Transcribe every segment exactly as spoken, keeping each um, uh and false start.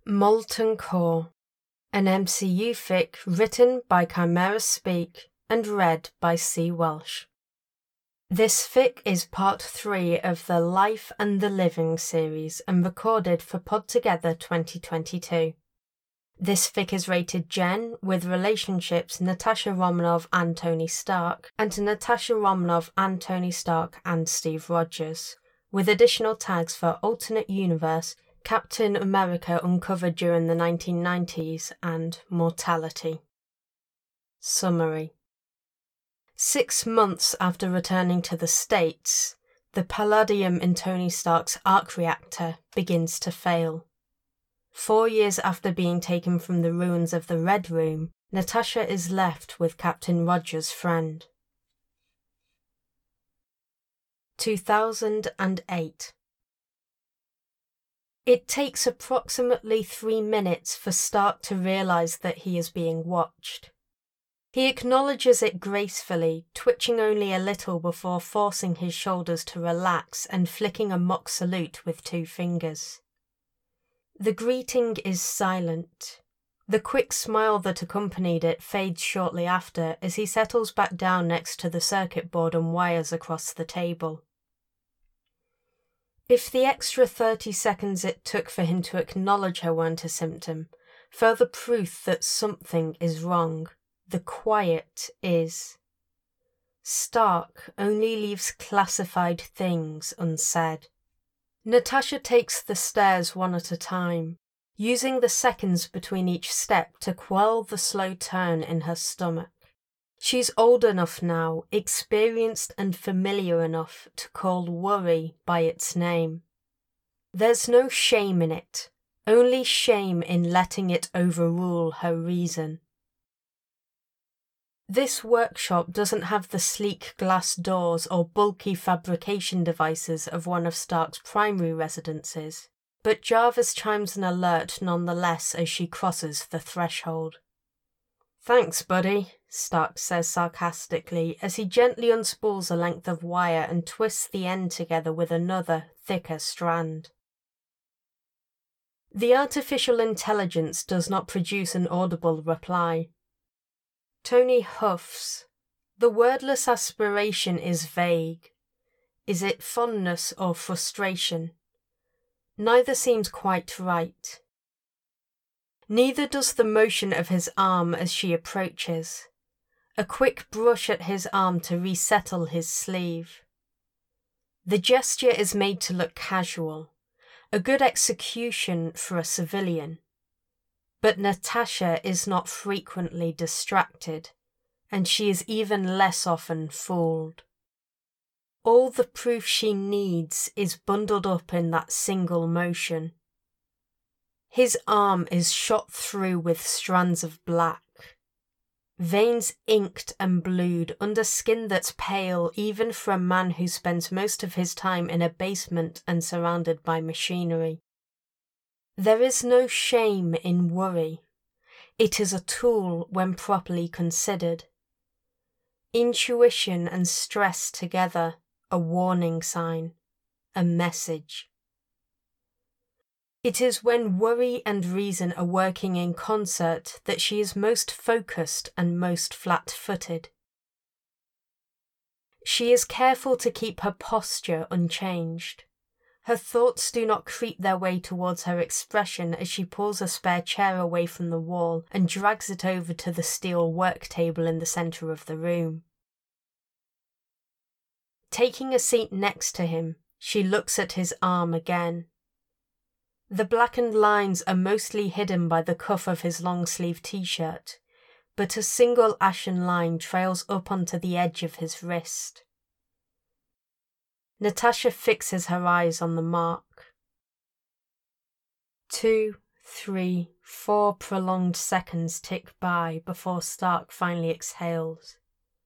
Molten Core, an M C U fic written by Chimera Speak and read by C. Welsh. This fic is part three of the Life and the Living series and recorded for Pod Together twenty twenty-two. This fic is rated Gen with relationships Natasha Romanoff and Tony Stark, and Natasha Romanoff and Tony Stark and Steve Rogers, with additional tags for Alternate Universe, Captain America Uncovered During the nineteen nineties, and Mortality. Summary. Six months after returning to the States, the palladium in Tony Stark's arc reactor begins to fail. Four years after being taken from the ruins of the Red Room, Natasha is left with Captain Rogers' friend. two thousand eight. It takes approximately three minutes for Stark to realise that he is being watched. He acknowledges it gracefully, twitching only a little before forcing his shoulders to relax and flicking a mock salute with two fingers. The greeting is silent. The quick smile that accompanied it fades shortly after as he settles back down next to the circuit board and wires across the table. If the extra thirty seconds it took for him to acknowledge her weren't a symptom, further proof that something is wrong, the quiet is. Stark only leaves classified things unsaid. Natasha takes the stairs one at a time, using the seconds between each step to quell the slow turn in her stomach. She's old enough now, experienced and familiar enough to call worry by its name. There's no shame in it, only shame in letting it overrule her reason. This workshop doesn't have the sleek glass doors or bulky fabrication devices of one of Stark's primary residences, but Jarvis chimes an alert nonetheless as she crosses the threshold. "Thanks, buddy," Stark says sarcastically as he gently unspools a length of wire and twists the end together with another, thicker strand. The artificial intelligence does not produce an audible reply. Tony huffs. The wordless aspiration is vague. Is it fondness or frustration? Neither seems quite right. Neither does the motion of his arm as she approaches. A quick brush at his arm to resettle his sleeve. The gesture is made to look casual, a good execution for a civilian. But Natasha is not frequently distracted, and she is even less often fooled. All the proof she needs is bundled up in that single motion. His arm is shot through with strands of black. Veins inked and blued under skin that's pale even for a man who spends most of his time in a basement and surrounded by machinery. There is no shame in worry. It is a tool when properly considered. Intuition and stress together, a warning sign, a message. It is when worry and reason are working in concert that she is most focused and most flat-footed. She is careful to keep her posture unchanged. Her thoughts do not creep their way towards her expression as she pulls a spare chair away from the wall and drags it over to the steel work table in the centre of the room. Taking a seat next to him, she looks at his arm again. The blackened lines are mostly hidden by the cuff of his long-sleeve t-shirt, but a single ashen line trails up onto the edge of his wrist. Natasha fixes her eyes on the mark. Two, three, four prolonged seconds tick by before Stark finally exhales.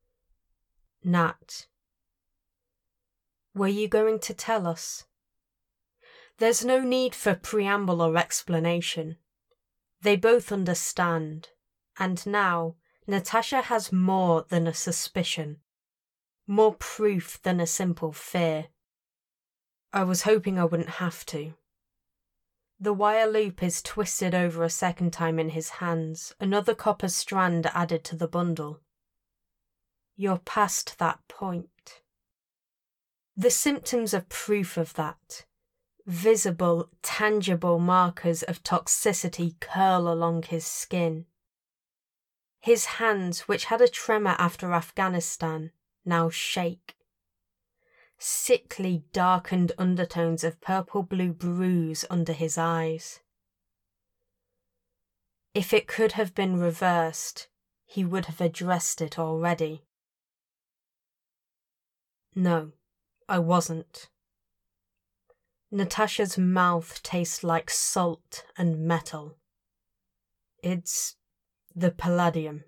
Nat. Were you going to tell us? There's no need for preamble or explanation. They both understand, and now Natasha has more than a suspicion, more proof than a simple fear. I was hoping I wouldn't have to. The wire loop is twisted over a second time in his hands, another copper strand added to the bundle. You're past that point. The symptoms are proof of that. Visible, tangible markers of toxicity curl along his skin. His hands, which had a tremor after Afghanistan, now shake. Sickly, darkened undertones of purple-blue bruise under his eyes. If it could have been reversed, he would have addressed it already. No, I wasn't. Natasha's mouth tastes like salt and metal. It's the palladium.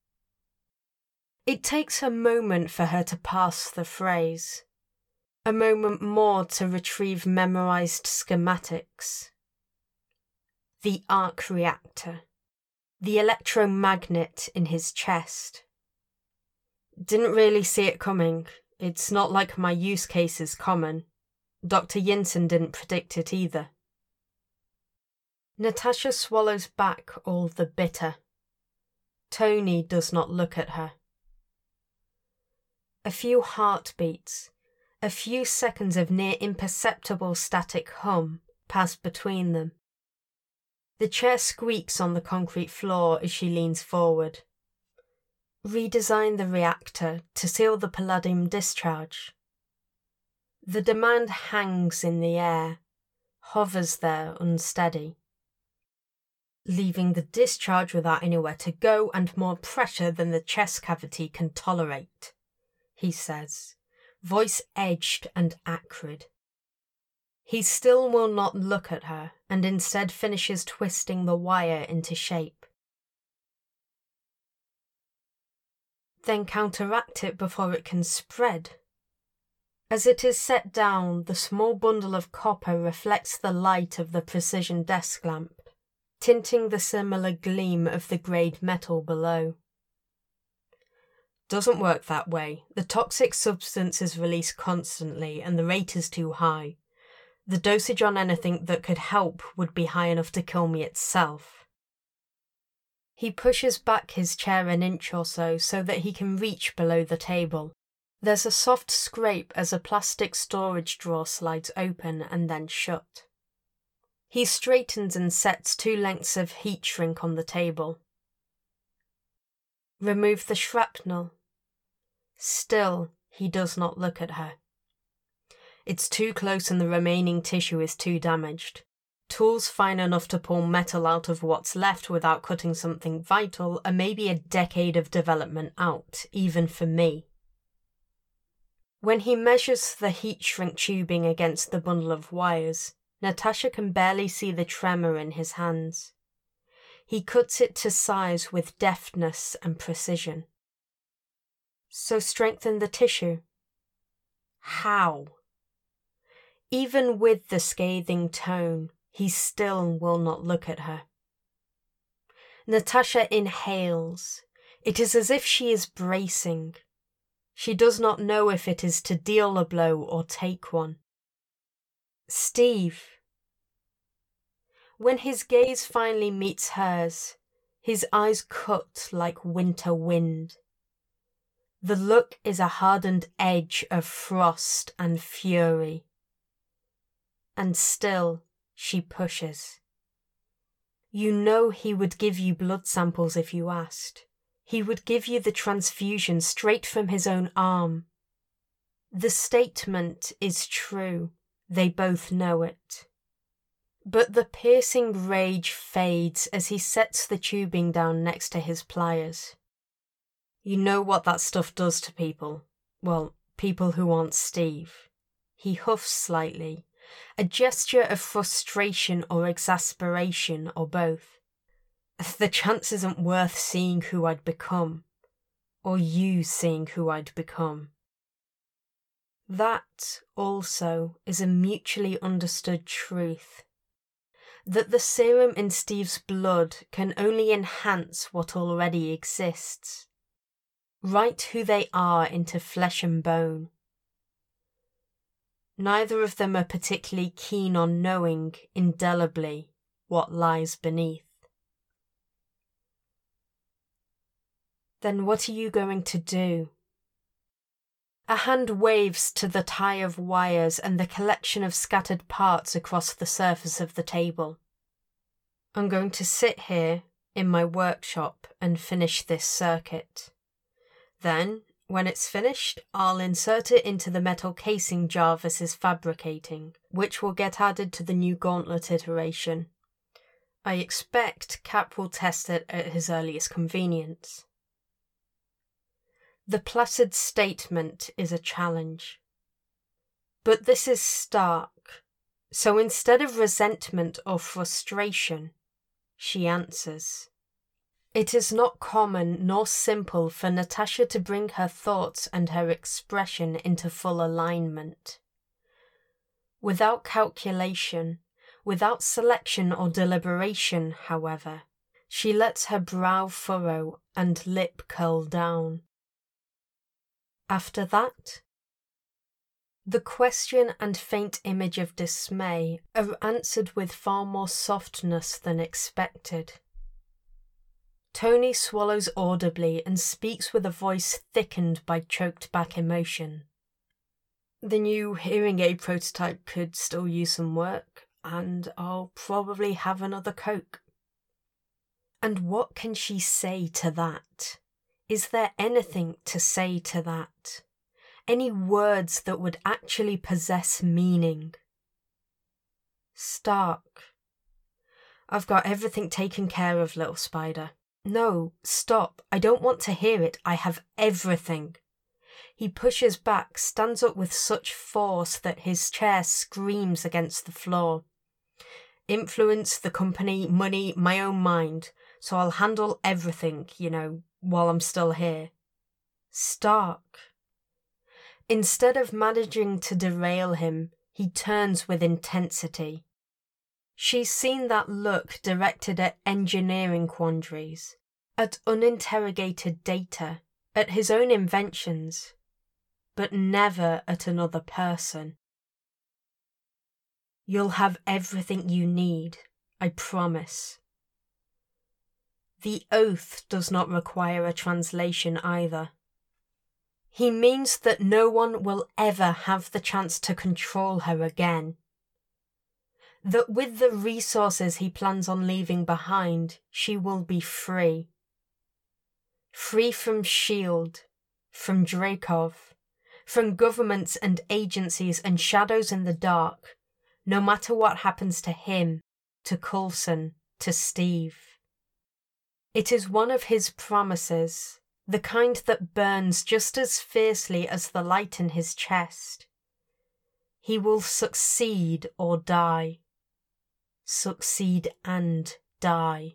It takes a moment for her to pass the phrase. A moment more to retrieve memorized schematics. The arc reactor. The electromagnet in his chest. Didn't really see it coming. It's not like my use case is common. Doctor Yinsen didn't predict it either. Natasha swallows back all the bitter. Tony does not look at her. A few heartbeats, a few seconds of near imperceptible static hum pass between them. The chair squeaks on the concrete floor as she leans forward. Redesign the reactor to seal the palladium discharge. The demand hangs in the air, hovers there unsteady. Leaving the discharge without anywhere to go and more pressure than the chest cavity can tolerate, he says, voice edged and acrid. He still will not look at her and instead finishes twisting the wire into shape. Then counteract it before it can spread. As it is set down, the small bundle of copper reflects the light of the precision desk lamp, tinting the similar gleam of the greyed metal below. Doesn't work that way. The toxic substance is released constantly and the rate is too high. The dosage on anything that could help would be high enough to kill me itself. He pushes back his chair an inch or so so that he can reach below the table. There's a soft scrape as a plastic storage drawer slides open and then shut. He straightens and sets two lengths of heat shrink on the table. Remove the shrapnel. Still, he does not look at her. It's too close and the remaining tissue is too damaged. Tools fine enough to pull metal out of what's left without cutting something vital are maybe a decade of development out, even for me. When he measures the heat shrink tubing against the bundle of wires, Natasha can barely see the tremor in his hands. He cuts it to size with deftness and precision. So strengthen the tissue. How? Even with the scathing tone, he still will not look at her. Natasha inhales. It is as if she is bracing. She does not know if it is to deal a blow or take one. Steve. When his gaze finally meets hers, his eyes cut like winter wind. The look is a hardened edge of frost and fury. And still, she pushes. You know he would give you blood samples if you asked. He would give you the transfusion straight from his own arm. The statement is true. They both know it. But the piercing rage fades as he sets the tubing down next to his pliers. You know what that stuff does to people. Well, people who aren't Steve. He huffs slightly, a gesture of frustration or exasperation or both. The chance isn't worth seeing who I'd become, or you seeing who I'd become. That, also, is a mutually understood truth. That the serum in Steve's blood can only enhance what already exists. Write who they are into flesh and bone. Neither of them are particularly keen on knowing, indelibly, what lies beneath. Then what are you going to do? A hand waves to the tie of wires and the collection of scattered parts across the surface of the table. I'm going to sit here in my workshop and finish this circuit. Then, when it's finished, I'll insert it into the metal casing Jarvis is fabricating, which will get added to the new gauntlet iteration. I expect Cap will test it at his earliest convenience. The placid statement is a challenge. But this is Stark, so instead of resentment or frustration, she answers. It is not common nor simple for Natasha to bring her thoughts and her expression into full alignment. Without calculation, without selection or deliberation, however, she lets her brow furrow and lip curl down. After that, the question and faint image of dismay are answered with far more softness than expected. Tony swallows audibly and speaks with a voice thickened by choked-back emotion. The new hearing aid prototype could still use some work, and I'll probably have another Coke. And what can she say to that? Is there anything to say to that? Any words that would actually possess meaning? Stark. I've got everything taken care of, little spider. No, stop. I don't want to hear it. I have everything. He pushes back, stands up with such force that his chair screams against the floor. Influence, the company, money, my own mind. So I'll handle everything, you know, while I'm still here. Stark. Instead of managing to derail him, he turns with intensity. She's seen that look directed at engineering quandaries, at uninterrogated data, at his own inventions, but never at another person. You'll have everything you need, I promise. The oath does not require a translation either. He means that no one will ever have the chance to control her again. That with the resources he plans on leaving behind, she will be free. Free from S H I E L D, from Dreykov, from governments and agencies and shadows in the dark, no matter what happens to him, to Coulson, to Steve. It is one of his promises, the kind that burns just as fiercely as the light in his chest. He will succeed or die. Succeed and die.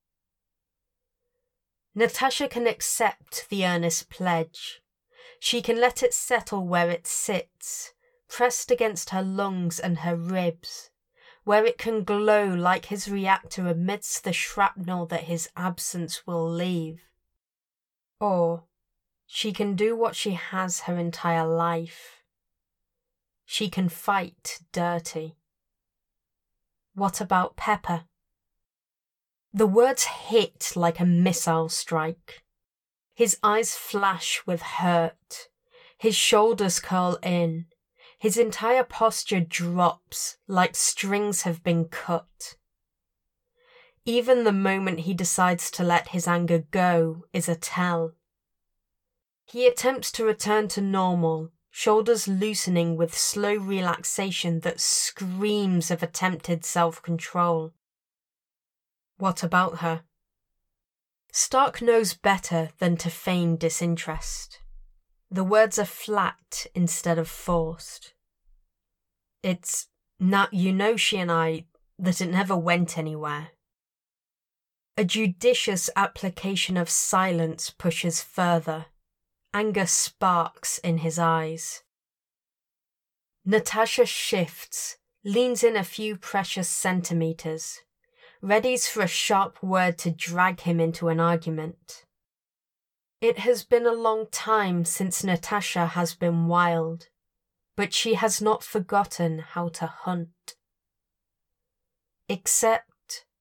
Natasha can accept the earnest pledge. She can let it settle where it sits, pressed against her lungs and her ribs, where it can glow like his reactor amidst the shrapnel that his absence will leave. Or she can do what she has her entire life. She can fight dirty. What about Pepper? The words hit like a missile strike. His eyes flash with hurt. His shoulders curl in. His entire posture drops like strings have been cut. Even the moment he decides to let his anger go is a tell. He attempts to return to normal, shoulders loosening with slow relaxation that screams of attempted self-control. What about her? Stark knows better than to feign disinterest. The words are flat instead of forced. It's, now you know she and I, that it never went anywhere. A judicious application of silence pushes further. Anger sparks in his eyes. Natasha shifts, leans in a few precious centimetres, readies for a sharp word to drag him into an argument. It has been a long time since Natasha has been wild, but she has not forgotten how to hunt. Except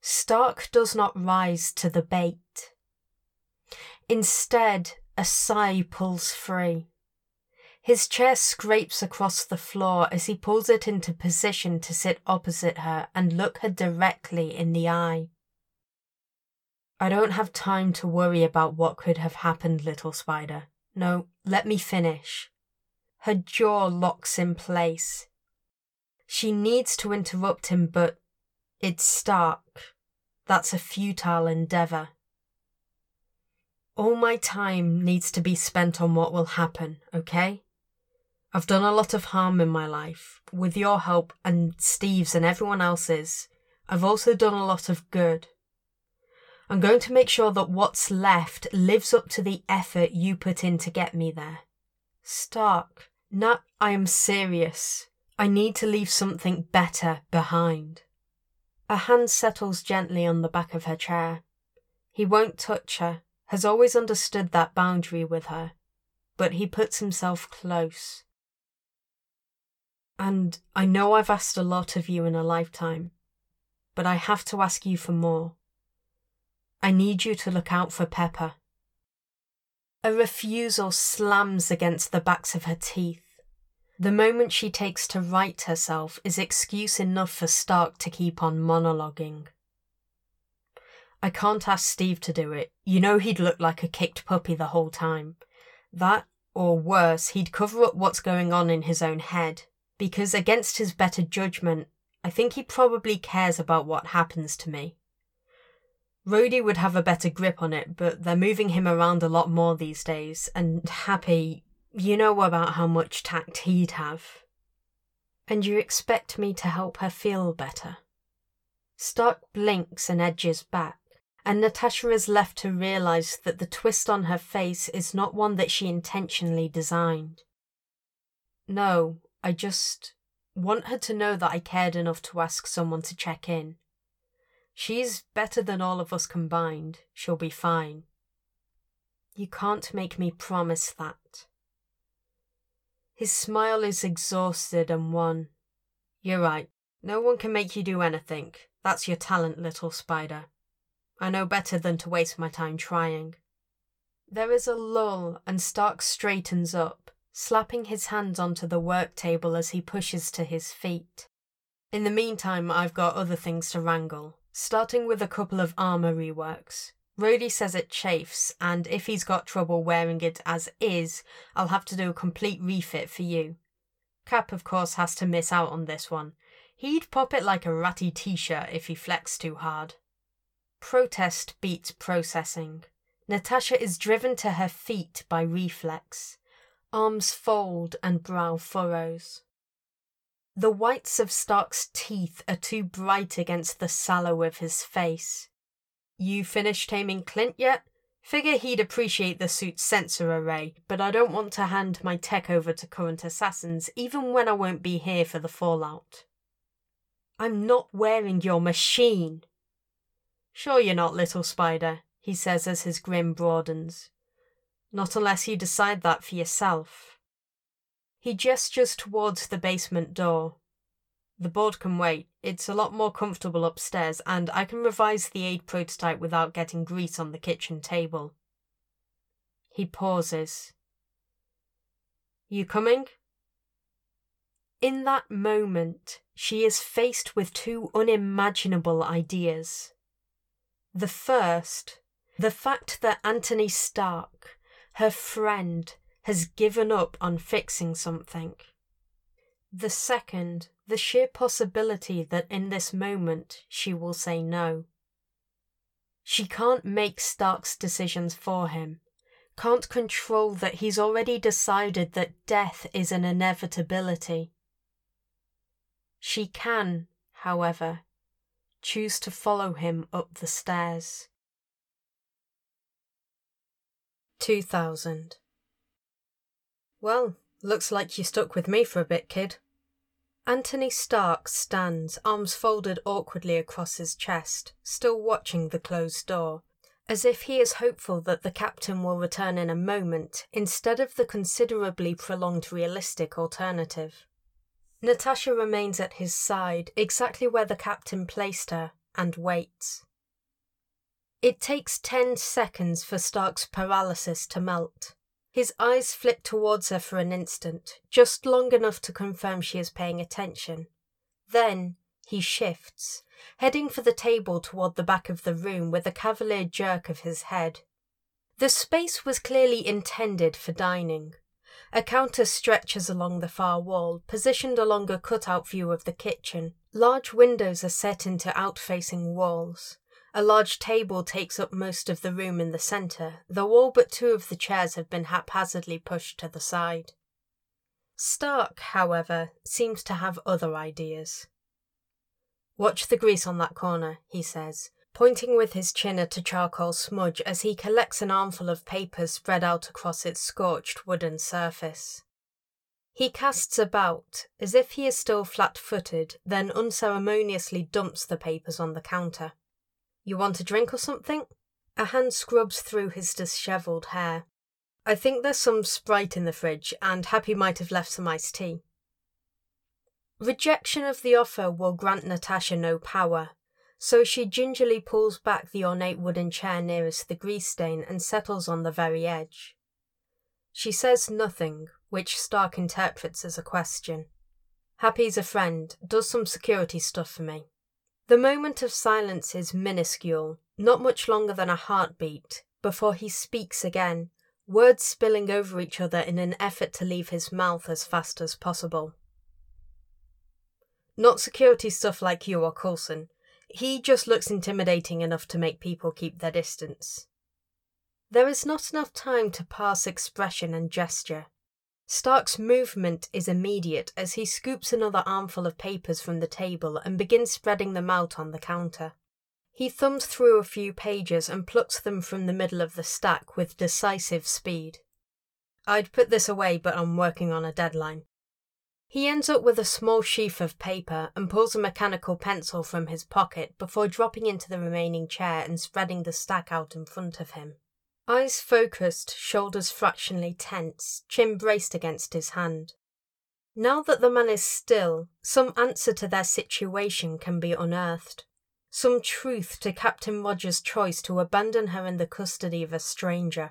Stark does not rise to the bait. Instead, a sigh pulls free. His chair scrapes across the floor as he pulls it into position to sit opposite her and look her directly in the eye. I don't have time to worry about what could have happened, little spider. No, let me finish. Her jaw locks in place. She needs to interrupt him, but it's Stark. That's a futile endeavour. All my time needs to be spent on what will happen, okay? I've done a lot of harm in my life. With your help and Steve's and everyone else's, I've also done a lot of good. I'm going to make sure that what's left lives up to the effort you put in to get me there. Stark, no, I am serious. I need to leave something better behind. A hand settles gently on the back of her chair. He won't touch her, has always understood that boundary with her, but he puts himself close. And I know I've asked a lot of you in a lifetime, but I have to ask you for more. I need you to look out for Pepper. A refusal slams against the backs of her teeth. The moment she takes to right herself is excuse enough for Stark to keep on monologuing. I can't ask Steve to do it. You know he'd look like a kicked puppy the whole time. That, or worse, he'd cover up what's going on in his own head. Because against his better judgment, I think he probably cares about what happens to me. Rhodey would have a better grip on it, but they're moving him around a lot more these days, and Happy, you know about how much tact he'd have. And you expect me to help her feel better? Stark blinks and edges back, and Natasha is left to realise that the twist on her face is not one that she intentionally designed. No, I just want her to know that I cared enough to ask someone to check in. She's better than all of us combined. She'll be fine. You can't make me promise that. His smile is exhausted and wan. You're right. No one can make you do anything. That's your talent, little spider. I know better than to waste my time trying. There is a lull and Stark straightens up, slapping his hands onto the work table as he pushes to his feet. In the meantime, I've got other things to wrangle. Starting with a couple of armour reworks. Rhodey says it chafes, and if he's got trouble wearing it as is, I'll have to do a complete refit for you. Cap, of course, has to miss out on this one. He'd pop it like a ratty t-shirt if he flexed too hard. Protest beats processing. Natasha is driven to her feet by reflex. Arms fold and brow furrows. The whites of Stark's teeth are too bright against the sallow of his face. You finished taming Clint yet? Figure he'd appreciate the suit's sensor array, but I don't want to hand my tech over to current assassins, even when I won't be here for the fallout. I'm not wearing your machine. Sure you're not, little spider, he says as his grin broadens. Not unless you decide that for yourself. He gestures towards the basement door. The board can wait. It's a lot more comfortable upstairs, and I can revise the aid prototype without getting grease on the kitchen table. He pauses. You coming? In that moment, she is faced with two unimaginable ideas. The first, the fact that Anthony Stark, her friend, has given up on fixing something. The second, the sheer possibility that in this moment she will say no. She can't make Stark's decisions for him, can't control that he's already decided that death is an inevitability. She can, however, choose to follow him up the stairs. two thousand. Well, looks like you stuck with me for a bit, kid. Anthony Stark stands, arms folded awkwardly across his chest, still watching the closed door, as if he is hopeful that the captain will return in a moment, instead of the considerably prolonged realistic alternative. Natasha remains at his side, exactly where the captain placed her, and waits. It takes ten seconds for Stark's paralysis to melt. His eyes flick towards her for an instant, just long enough to confirm she is paying attention. Then he shifts, heading for the table toward the back of the room with a cavalier jerk of his head. The space was clearly intended for dining. A counter stretches along the far wall, positioned along a cutout view of the kitchen. Large windows are set into out-facing walls. A large table takes up most of the room in the centre, though all but two of the chairs have been haphazardly pushed to the side. Stark, however, seems to have other ideas. "Watch the grease on that corner," he says, pointing with his chin at a charcoal smudge as he collects an armful of papers spread out across its scorched wooden surface. He casts about, as if he is still flat-footed, then unceremoniously dumps the papers on the counter. "You want a drink or something?" A hand scrubs through his dishevelled hair. "I think there's some Sprite in the fridge, and Happy might have left some iced tea." Rejection of the offer will grant Natasha no power, so she gingerly pulls back the ornate wooden chair nearest the grease stain and settles on the very edge. She says nothing, which Stark interprets as a question. "Happy's a friend, does some security stuff for me." The moment of silence is minuscule, not much longer than a heartbeat, before he speaks again, words spilling over each other in an effort to leave his mouth as fast as possible. "Not security stuff like you or Coulson. He just looks intimidating enough to make people keep their distance." There is not enough time to parse expression and gesture. Stark's movement is immediate as he scoops another armful of papers from the table and begins spreading them out on the counter. He thumbs through a few pages and plucks them from the middle of the stack with decisive speed. "I'd put this away, but I'm working on a deadline." He ends up with a small sheaf of paper and pulls a mechanical pencil from his pocket before dropping into the remaining chair and spreading the stack out in front of him. Eyes focused, shoulders fractionally tense, chin braced against his hand. Now that the man is still, some answer to their situation can be unearthed. Some truth to Captain Rogers' choice to abandon her in the custody of a stranger.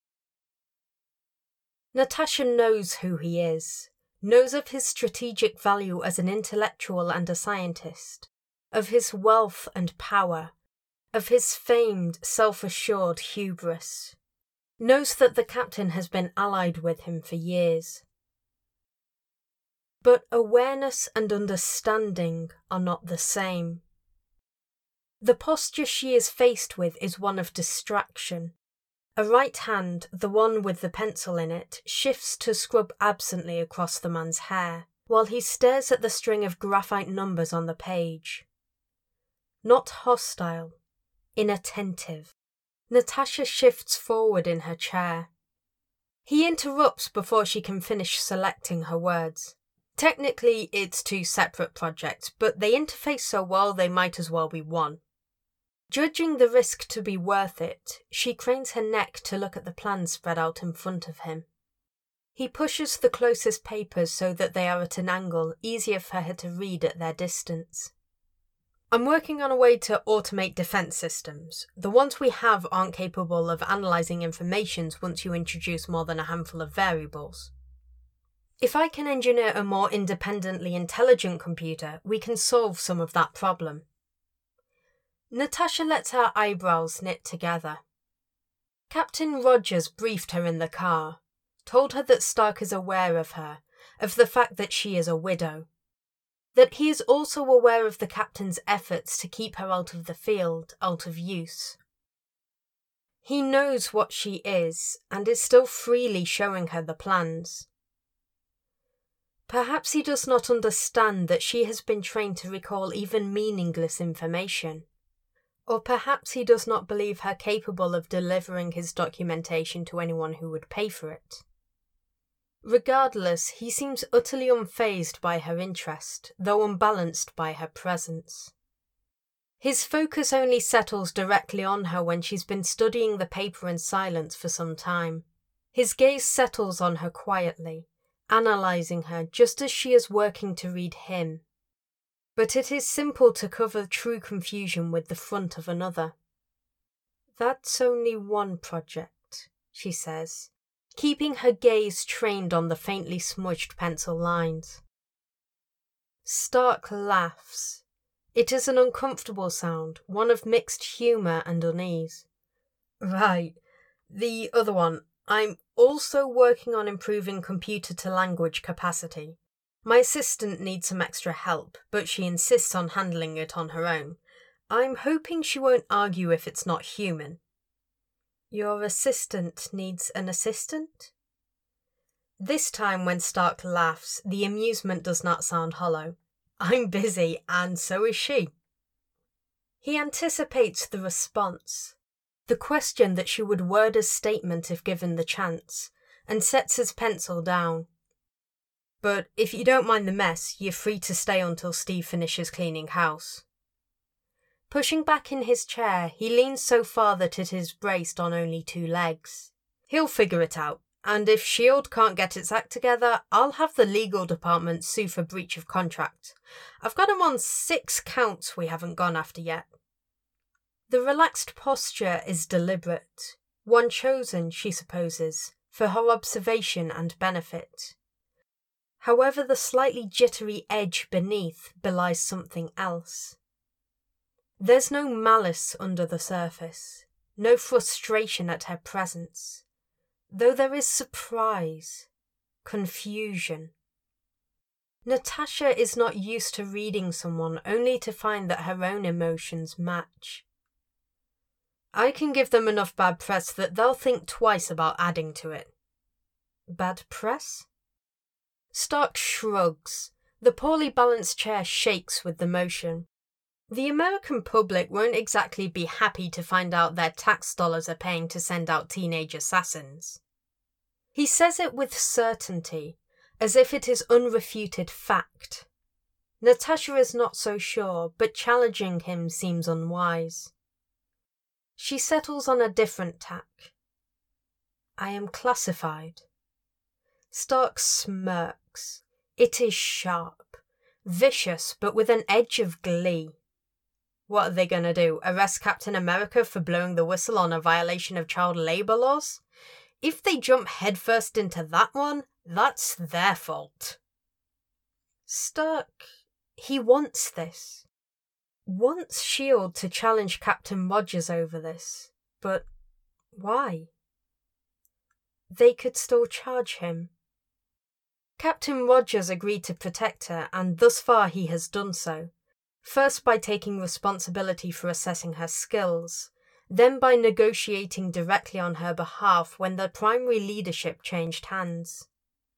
Natasha knows who he is. Knows of his strategic value as an intellectual and a scientist, of his wealth and power, of his famed, self-assured hubris. Knows that the captain has been allied with him for years. But awareness and understanding are not the same. The posture she is faced with is one of distraction. A right hand, the one with the pencil in it, shifts to scrub absently across the man's hair, while he stares at the string of graphite numbers on the page. Not hostile, inattentive. Natasha shifts forward in her chair. He interrupts before she can finish selecting her words. Technically, it's two separate projects, but they interface so well they might as well be one. Judging the risk to be worth it, she cranes her neck to look at the plans spread out in front of him. He pushes the closest papers so that they are at an angle easier for her to read at their distance. "I'm working on a way to automate defense systems. The ones we have aren't capable of analyzing information once you introduce more than a handful of variables. If I can engineer a more independently intelligent computer, we can solve some of that problem." Natasha lets her eyebrows knit together. Captain Rogers briefed her in the car, told her that Stark is aware of her, of the fact that she is a widow, that he is also aware of the captain's efforts to keep her out of the field, out of use. He knows what she is, and is still freely showing her the plans. Perhaps he does not understand that she has been trained to recall even meaningless information. Or perhaps he does not believe her capable of delivering his documentation to anyone who would pay for it. Regardless, he seems utterly unfazed by her interest, though unbalanced by her presence. His focus only settles directly on her when she's been studying the paper in silence for some time. His gaze settles on her quietly, analysing her just as she is working to read him. But it is simple to cover true confusion with the front of another. That's only one project, she says, keeping her gaze trained on the faintly smudged pencil lines. Stark laughs. It is an uncomfortable sound, one of mixed humour and unease. Right, the other one. I'm also working on improving computer-to-language capacity. My assistant needs some extra help, but she insists on handling it on her own. I'm hoping she won't argue if it's not human. Your assistant needs an assistant? This time when Stark laughs, the amusement does not sound hollow. I'm busy, and so is she. He anticipates the response, the question that she would word as statement if given the chance, and sets his pencil down. But if you don't mind the mess, you're free to stay until Steve finishes cleaning house. Pushing back in his chair, he leans so far that it is braced on only two legs. He'll figure it out, and if S H I E L D can't get its act together, I'll have the legal department sue for breach of contract. I've got him on six counts we haven't gone after yet. The relaxed posture is deliberate, one chosen, she supposes, for her observation and benefit. However, the slightly jittery edge beneath belies something else. There's no malice under the surface, no frustration at her presence, though there is surprise, confusion. Natasha is not used to reading someone only to find that her own emotions match. I can give them enough bad press that they'll think twice about adding to it. Bad press? Stark shrugs. The poorly balanced chair shakes with the motion. The American public won't exactly be happy to find out their tax dollars are paying to send out teenage assassins. He says it with certainty, as if it is unrefuted fact. Natasha is not so sure, but challenging him seems unwise. She settles on a different tack. I am classified. Stark smirks. It is sharp, vicious, but with an edge of glee. What are they going to do? Arrest Captain America for blowing the whistle on a violation of child labour laws? If they jump headfirst into that one, that's their fault. Stark, he wants this. Wants S H I E L D to challenge Captain Rogers over this. But why? They could still charge him. Captain Rogers agreed to protect her, and thus far he has done so. First by taking responsibility for assessing her skills, then by negotiating directly on her behalf when the primary leadership changed hands.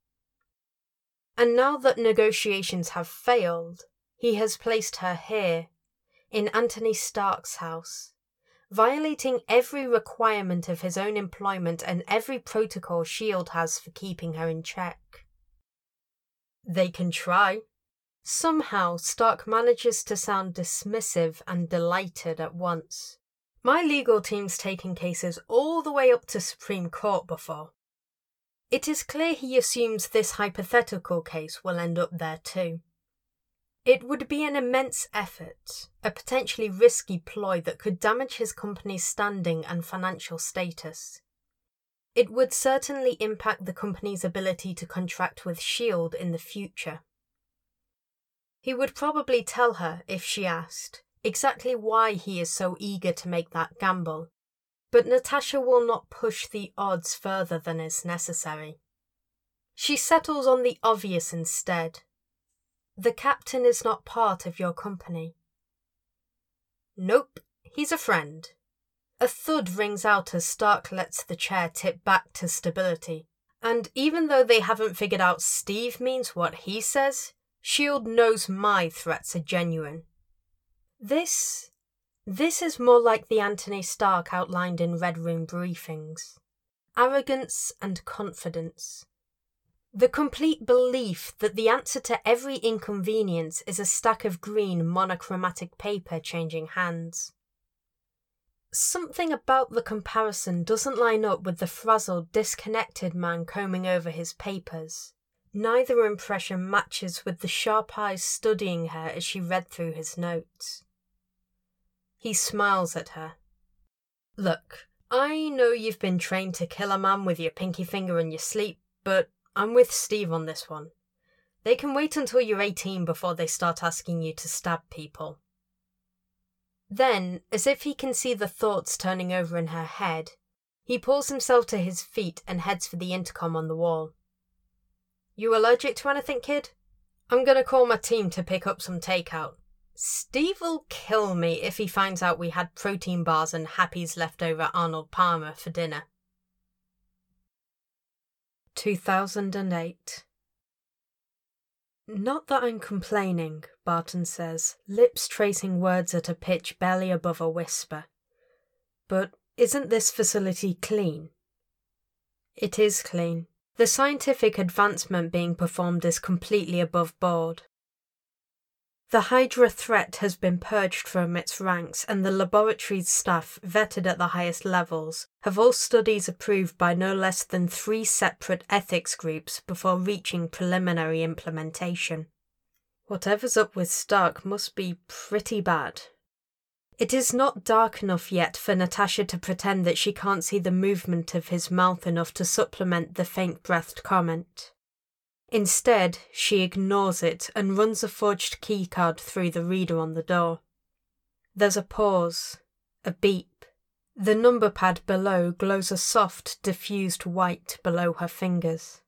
And now that negotiations have failed, he has placed her here, in Anthony Stark's house, violating every requirement of his own employment and every protocol S H I E L D has for keeping her in check. They can try. Somehow, Stark manages to sound dismissive and delighted at once. My legal team's taken cases all the way up to Supreme Court before. It is clear he assumes this hypothetical case will end up there too. It would be an immense effort, a potentially risky ploy that could damage his company's standing and financial status. It would certainly impact the company's ability to contract with S H I E L D in the future. He would probably tell her, if she asked, exactly why he is so eager to make that gamble, but Natasha will not push the odds further than is necessary. She settles on the obvious instead. The captain is not part of your company. Nope, he's a friend. A thud rings out as Stark lets the chair tip back to stability, and even though they haven't figured out Steve means what he says, S H I E L D knows my threats are genuine. This, this is more like the Anthony Stark outlined in Red Room briefings. Arrogance and confidence. The complete belief that the answer to every inconvenience is a stack of green monochromatic paper changing hands. Something about the comparison doesn't line up with the frazzled, disconnected man combing over his papers. Neither impression matches with the sharp eyes studying her as she read through his notes. He smiles at her. Look, I know you've been trained to kill a man with your pinky finger in your sleep, but I'm with Steve on this one. They can wait until you're eighteen before they start asking you to stab people. Then, as if he can see the thoughts turning over in her head, he pulls himself to his feet and heads for the intercom on the wall. You allergic to anything, kid? I'm gonna call my team to pick up some takeout. Steve will kill me if he finds out we had protein bars and Happy's leftover Arnold Palmer for dinner. two thousand eight. Not that I'm complaining, Barton says, lips tracing words at a pitch barely above a whisper. But isn't this facility clean? It is clean. The scientific advancement being performed is completely above board. The Hydra threat has been purged from its ranks, and the laboratory's staff, vetted at the highest levels, have all studies approved by no less than three separate ethics groups before reaching preliminary implementation. Whatever's up with Stark must be pretty bad. It is not dark enough yet for Natasha to pretend that she can't see the movement of his mouth enough to supplement the faint-breathed comment. Instead, she ignores it and runs a forged keycard through the reader on the door. There's a pause, a beep. The number pad below glows a soft, diffused white below her fingers.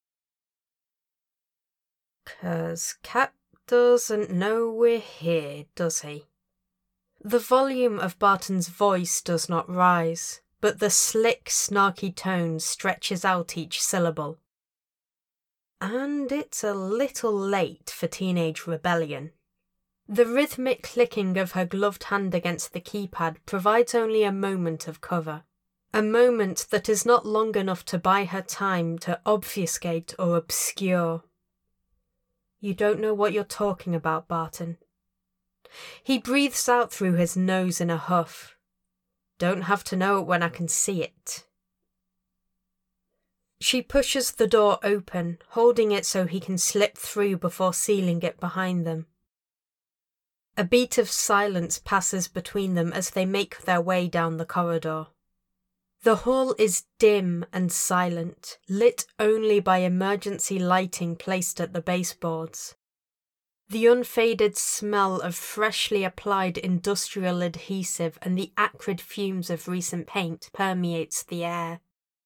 "'Cause Cap doesn't know we're here, does he?" The volume of Barton's voice does not rise, but the slick, snarky tone stretches out each syllable. And it's a little late for teenage rebellion. The rhythmic clicking of her gloved hand against the keypad provides only a moment of cover. A moment that is not long enough to buy her time to obfuscate or obscure. You don't know what you're talking about, Barton. He breathes out through his nose in a huff. Don't have to know it when I can see it. She pushes the door open, holding it so he can slip through before sealing it behind them. A beat of silence passes between them as they make their way down the corridor. The hall is dim and silent, lit only by emergency lighting placed at the baseboards. The unfaded smell of freshly applied industrial adhesive and the acrid fumes of recent paint permeates the air.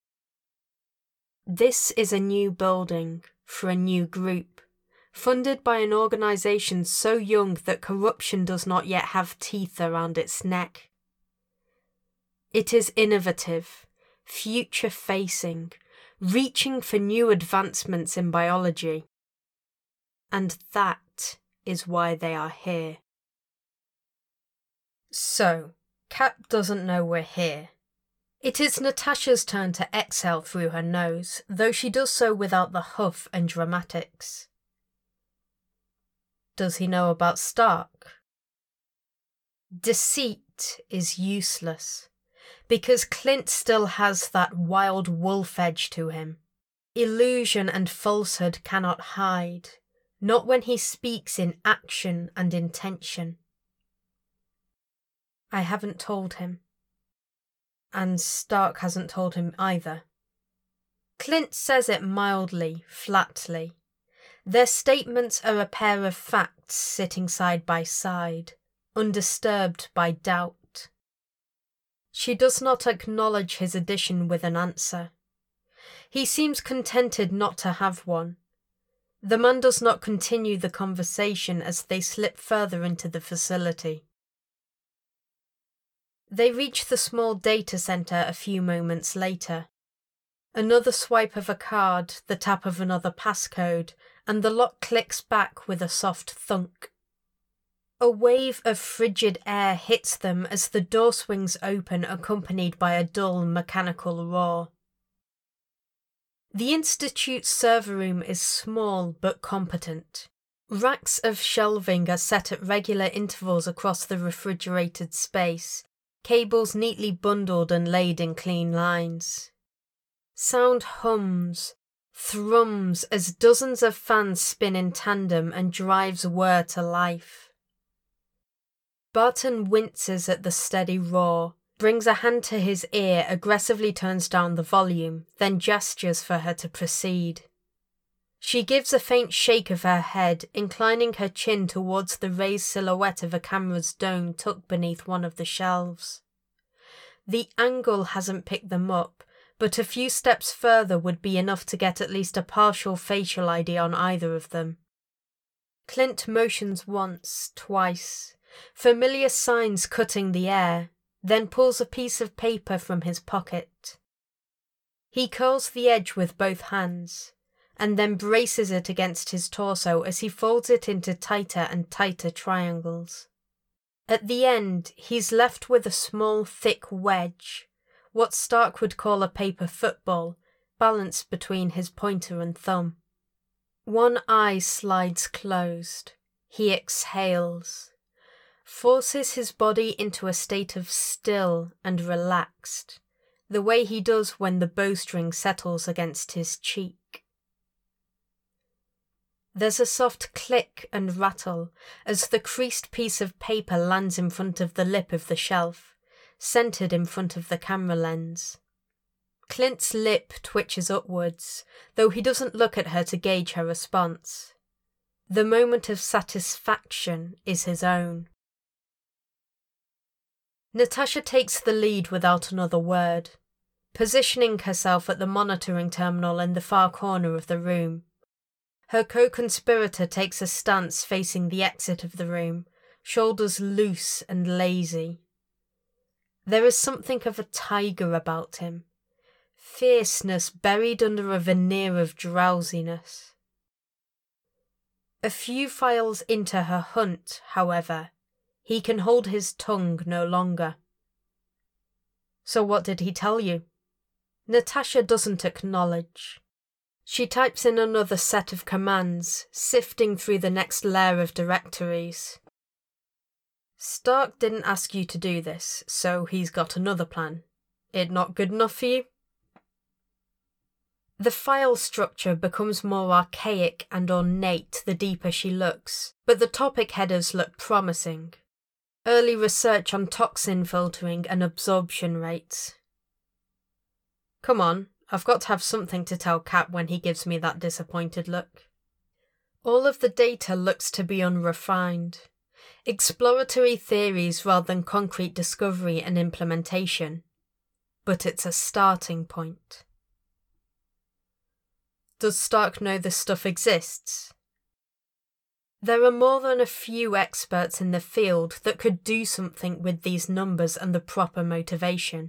This is a new building, for a new group, funded by an organisation so young that corruption does not yet have teeth around its neck. It is innovative, future-facing, reaching for new advancements in biology. And that is why they are here. So, Cap doesn't know we're here. It is Natasha's turn to exhale through her nose, though she does so without the huff and dramatics. Does he know about Stark? Deceit is useless, because Clint still has that wild wolf edge to him. Illusion and falsehood cannot hide, not when he speaks in action and intention. I haven't told him. And Stark hasn't told him either. Clint says it mildly, flatly. Their statements are a pair of facts sitting side by side, undisturbed by doubt. She does not acknowledge his addition with an answer. He seems contented not to have one. The man does not continue the conversation as they slip further into the facility. They reach the small data centre a few moments later. Another swipe of a card, the tap of another passcode, and the lock clicks back with a soft thunk. A wave of frigid air hits them as the door swings open, accompanied by a dull mechanical roar. The Institute's server room is small but competent. Racks of shelving are set at regular intervals across the refrigerated space, cables neatly bundled and laid in clean lines. Sound hums, thrums as dozens of fans spin in tandem and drives Whir to life. Barton winces at the steady roar, brings a hand to his ear, aggressively turns down the volume, then gestures for her to proceed. She gives a faint shake of her head, inclining her chin towards the raised silhouette of a camera's dome tucked beneath one of the shelves. The angle hasn't picked them up, but a few steps further would be enough to get at least a partial facial I D on either of them. Clint motions once, twice, familiar signs cutting the air, then pulls a piece of paper from his pocket. He curls the edge with both hands, and then braces it against his torso as he folds it into tighter and tighter triangles. At the end, he's left with a small, thick wedge, what Stark would call a paper football, balanced between his pointer and thumb. One eye slides closed. He exhales, forces his body into a state of still and relaxed, the way he does when the bowstring settles against his cheek. There's a soft click and rattle as the creased piece of paper lands in front of the lip of the shelf, centered in front of the camera lens. Clint's lip twitches upwards, though he doesn't look at her to gauge her response. The moment of satisfaction is his own. Natasha takes the lead without another word, positioning herself at the monitoring terminal in the far corner of the room. Her co-conspirator takes a stance facing the exit of the room, shoulders loose and lazy. There is something of a tiger about him, fierceness buried under a veneer of drowsiness. A few files into her hunt, however, he can hold his tongue no longer. So what did he tell you? Natasha doesn't acknowledge. She types in another set of commands, sifting through the next layer of directories. Stark didn't ask you to do this, so he's got another plan. It not good enough for you? The file structure becomes more archaic and ornate the deeper she looks, but the topic headers look promising. Early research on toxin filtering and absorption rates. Come on. I've got to have something to tell Cap when he gives me that disappointed look. All of the data looks to be unrefined. Exploratory theories rather than concrete discovery and implementation. But it's a starting point. Does Stark know this stuff exists? There are more than a few experts in the field that could do something with these numbers and the proper motivation.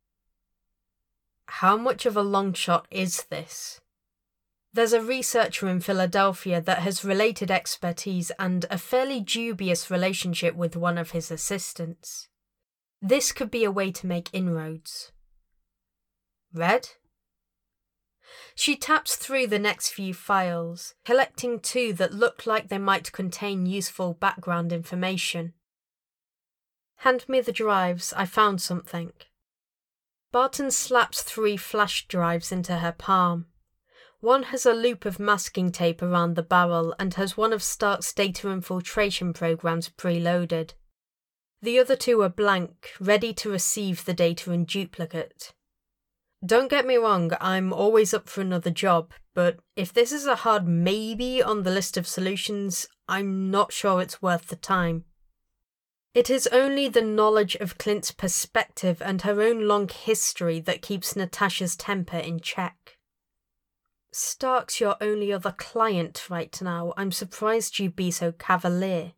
How much of a long shot is this? There's a researcher in Philadelphia that has related expertise and a fairly dubious relationship with one of his assistants. This could be a way to make inroads. Red? She taps through the next few files, collecting two that look like they might contain useful background information. Hand me the drives, I found something. Barton slaps three flash drives into her palm. One has a loop of masking tape around the barrel and has one of Stark's data infiltration programs preloaded. The other two are blank, ready to receive the data in duplicate. Don't get me wrong, I'm always up for another job, but if this is a hard maybe on the list of solutions, I'm not sure it's worth the time. It is only the knowledge of Clint's perspective and her own long history that keeps Natasha's temper in check. Stark's your only other client right now. I'm surprised you'd be so cavalier.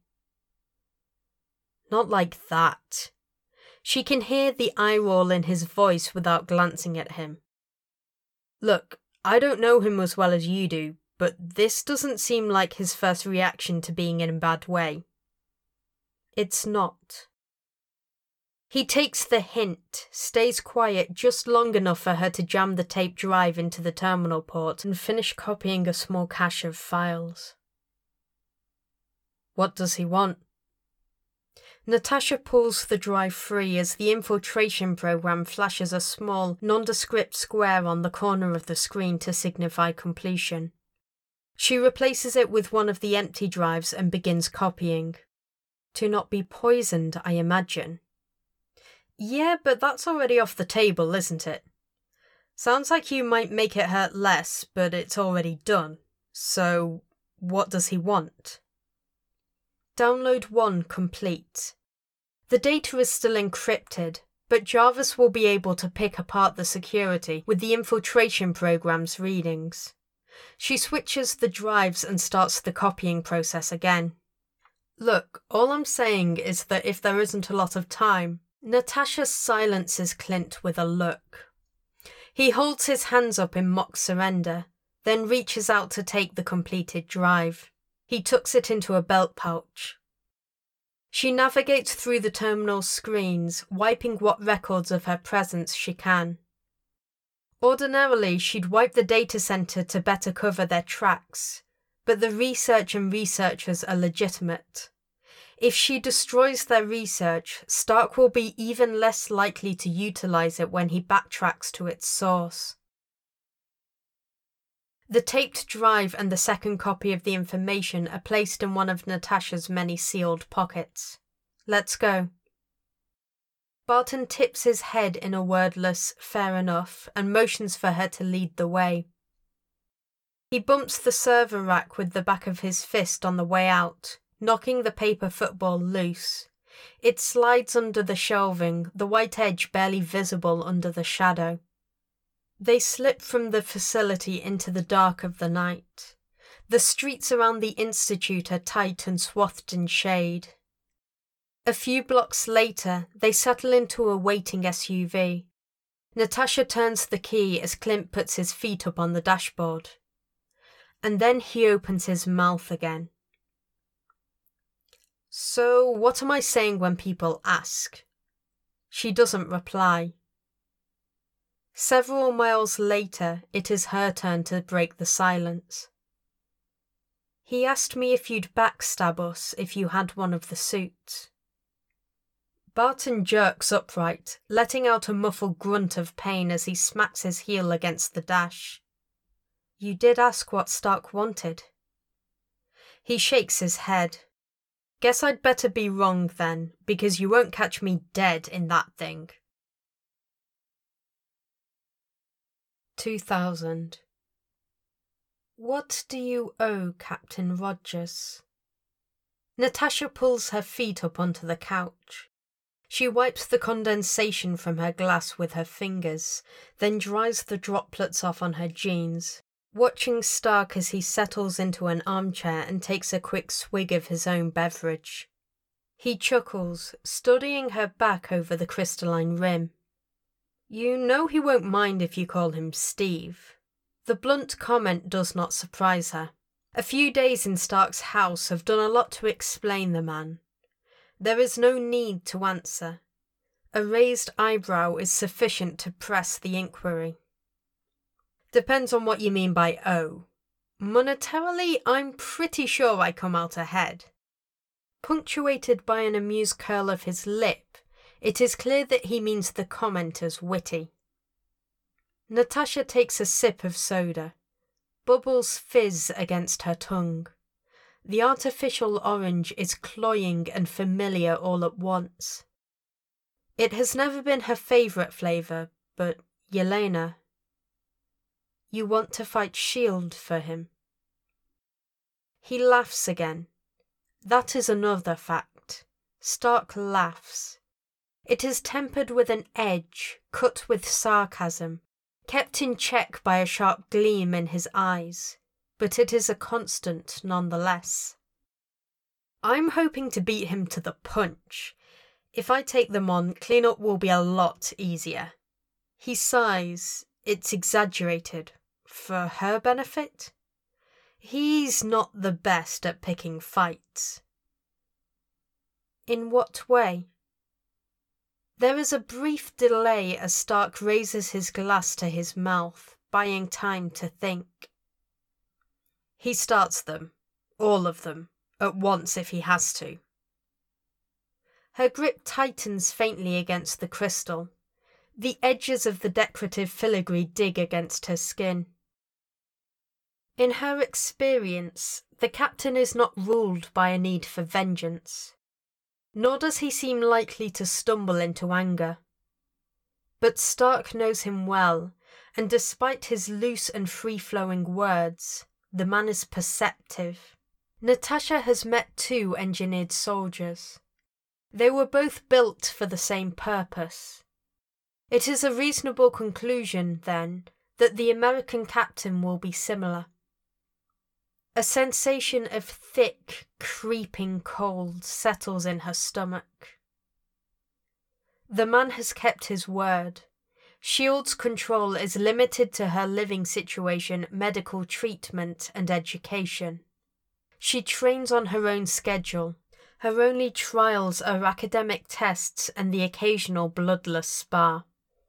Not like that. She can hear the eye roll in his voice without glancing at him. Look, I don't know him as well as you do, but this doesn't seem like his first reaction to being in a bad way. It's not. He takes the hint, stays quiet just long enough for her to jam the tape drive into the terminal port and finish copying a small cache of files. What does he want? Natasha pulls the drive free as the infiltration program flashes a small, nondescript square on the corner of the screen to signify completion. She replaces it with one of the empty drives and begins copying. To not be poisoned, I imagine. Yeah, but that's already off the table, isn't it? Sounds like you might make it hurt less, but it's already done. So, what does he want? Download one complete. The data is still encrypted, but Jarvis will be able to pick apart the security with the infiltration program's readings. She switches the drives and starts the copying process again. Look, all I'm saying is that if there isn't a lot of time, Natasha silences Clint with a look. He holds his hands up in mock surrender, then reaches out to take the completed drive. He tucks it into a belt pouch. She navigates through the terminal screens, wiping what records of her presence she can. Ordinarily, she'd wipe the data center to better cover their tracks, but the research and researchers are legitimate. If she destroys their research, Stark will be even less likely to utilize it when he backtracks to its source. The taped drive and the second copy of the information are placed in one of Natasha's many sealed pockets. Let's go. Barton tips his head in a wordless "fair enough" and motions for her to lead the way. He bumps the server rack with the back of his fist on the way out, knocking the paper football loose. It slides under the shelving, the white edge barely visible under the shadow. They slip from the facility into the dark of the night. The streets around the Institute are tight and swathed in shade. A few blocks later, they settle into a waiting S U V. Natasha turns the key as Clint puts his feet up on the dashboard. And then he opens his mouth again. So, what am I saying when people ask? She doesn't reply. Several miles later, it is her turn to break the silence. He asked me if you'd backstab us if you had one of the suits. Barton jerks upright, letting out a muffled grunt of pain as he smacks his heel against the dash. You did ask what Stark wanted. He shakes his head. Guess I'd better be wrong then, because you won't catch me dead in that thing. two thousand. What do you owe Captain Rogers? Natasha pulls her feet up onto the couch. She wipes the condensation from her glass with her fingers, then dries the droplets off on her jeans, watching Stark as he settles into an armchair and takes a quick swig of his own beverage. He chuckles, studying her back over the crystalline rim. You know he won't mind if you call him Steve. The blunt comment does not surprise her. A few days in Stark's house have done a lot to explain the man. There is no need to answer. A raised eyebrow is sufficient to press the inquiry. Depends on what you mean by owe. Monetarily, I'm pretty sure I come out ahead. Punctuated by an amused curl of his lip, it is clear that he means the comment as witty. Natasha takes a sip of soda. Bubbles fizz against her tongue. The artificial orange is cloying and familiar all at once. It has never been her favourite flavour, but Yelena. You want to fight S H I E L D for him? He laughs again. That is another fact. Stark laughs. It is tempered with an edge, cut with sarcasm, kept in check by a sharp gleam in his eyes, but it is a constant nonetheless. I'm hoping to beat him to the punch. If I take them on, cleanup will be a lot easier. He sighs. It's exaggerated. For her benefit? He's not the best at picking fights. In what way? There is a brief delay as Stark raises his glass to his mouth, buying time to think. He starts them, all of them, at once if he has to. Her grip tightens faintly against the crystal. The edges of the decorative filigree dig against her skin. In her experience, the captain is not ruled by a need for vengeance, nor does he seem likely to stumble into anger. But Stark knows him well, and despite his loose and free-flowing words, the man is perceptive. Natasha has met two engineered soldiers. They were both built for the same purpose. It is a reasonable conclusion, then, that the American captain will be similar. A sensation of thick, creeping cold settles in her stomach. The man has kept his word. Shield's control is limited to her living situation, medical treatment, and education. She trains on her own schedule. Her only trials are academic tests and the occasional bloodless spar.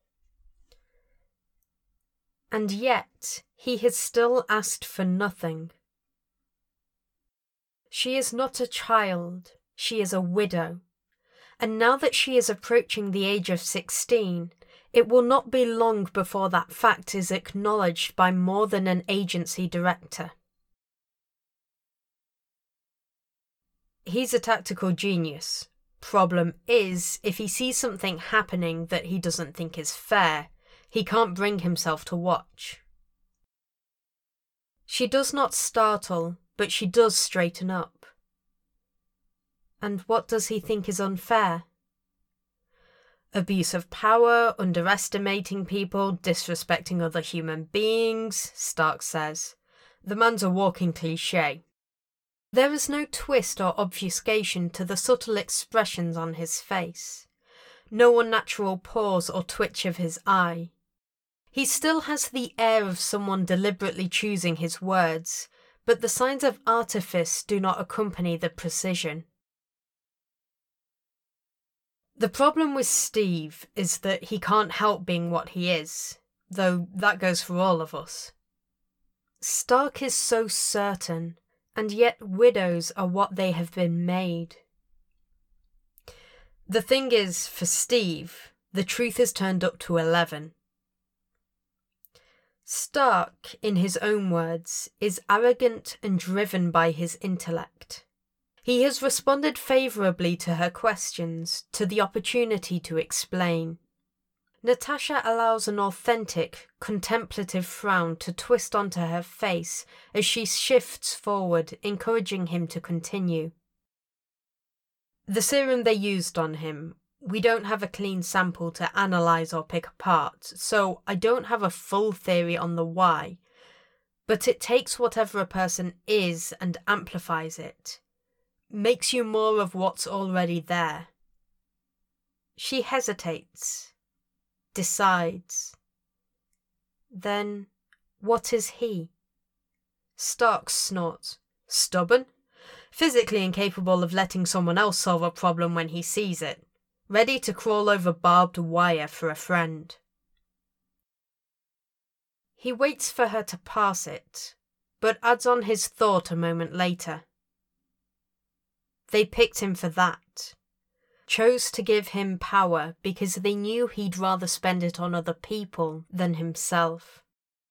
And yet, he has still asked for nothing. She is not a child, she is a widow. And now that she is approaching the age of sixteen, it will not be long before that fact is acknowledged by more than an agency director. He's a tactical genius. Problem is, if he sees something happening that he doesn't think is fair, he can't bring himself to watch. She does not startle, but she does straighten up. And what does he think is unfair? Abuse of power, underestimating people, disrespecting other human beings, Stark says. The man's a walking cliché. There is no twist or obfuscation to the subtle expressions on his face. No unnatural pause or twitch of his eye. He still has the air of someone deliberately choosing his words, but the signs of artifice do not accompany the precision. The problem with Steve is that he can't help being what he is, though that goes for all of us. Stark is so certain, and yet widows are what they have been made. The thing is, for Steve, the truth is turned up to eleven. Stark, in his own words, is arrogant and driven by his intellect. He has responded favourably to her questions, to the opportunity to explain. Natasha allows an authentic, contemplative frown to twist onto her face as she shifts forward, encouraging him to continue. The serum they used on him, we don't have a clean sample to analyse or pick apart, so I don't have a full theory on the why, but it takes whatever a person is and amplifies it, makes you more of what's already there. She hesitates, decides. Then, what is he? Stark snorts. Stubborn? Physically incapable of letting someone else solve a problem when he sees it. Ready to crawl over barbed wire for a friend. He waits for her to pass it, but adds on his thought a moment later. They picked him for that. Chose to give him power because they knew he'd rather spend it on other people than himself.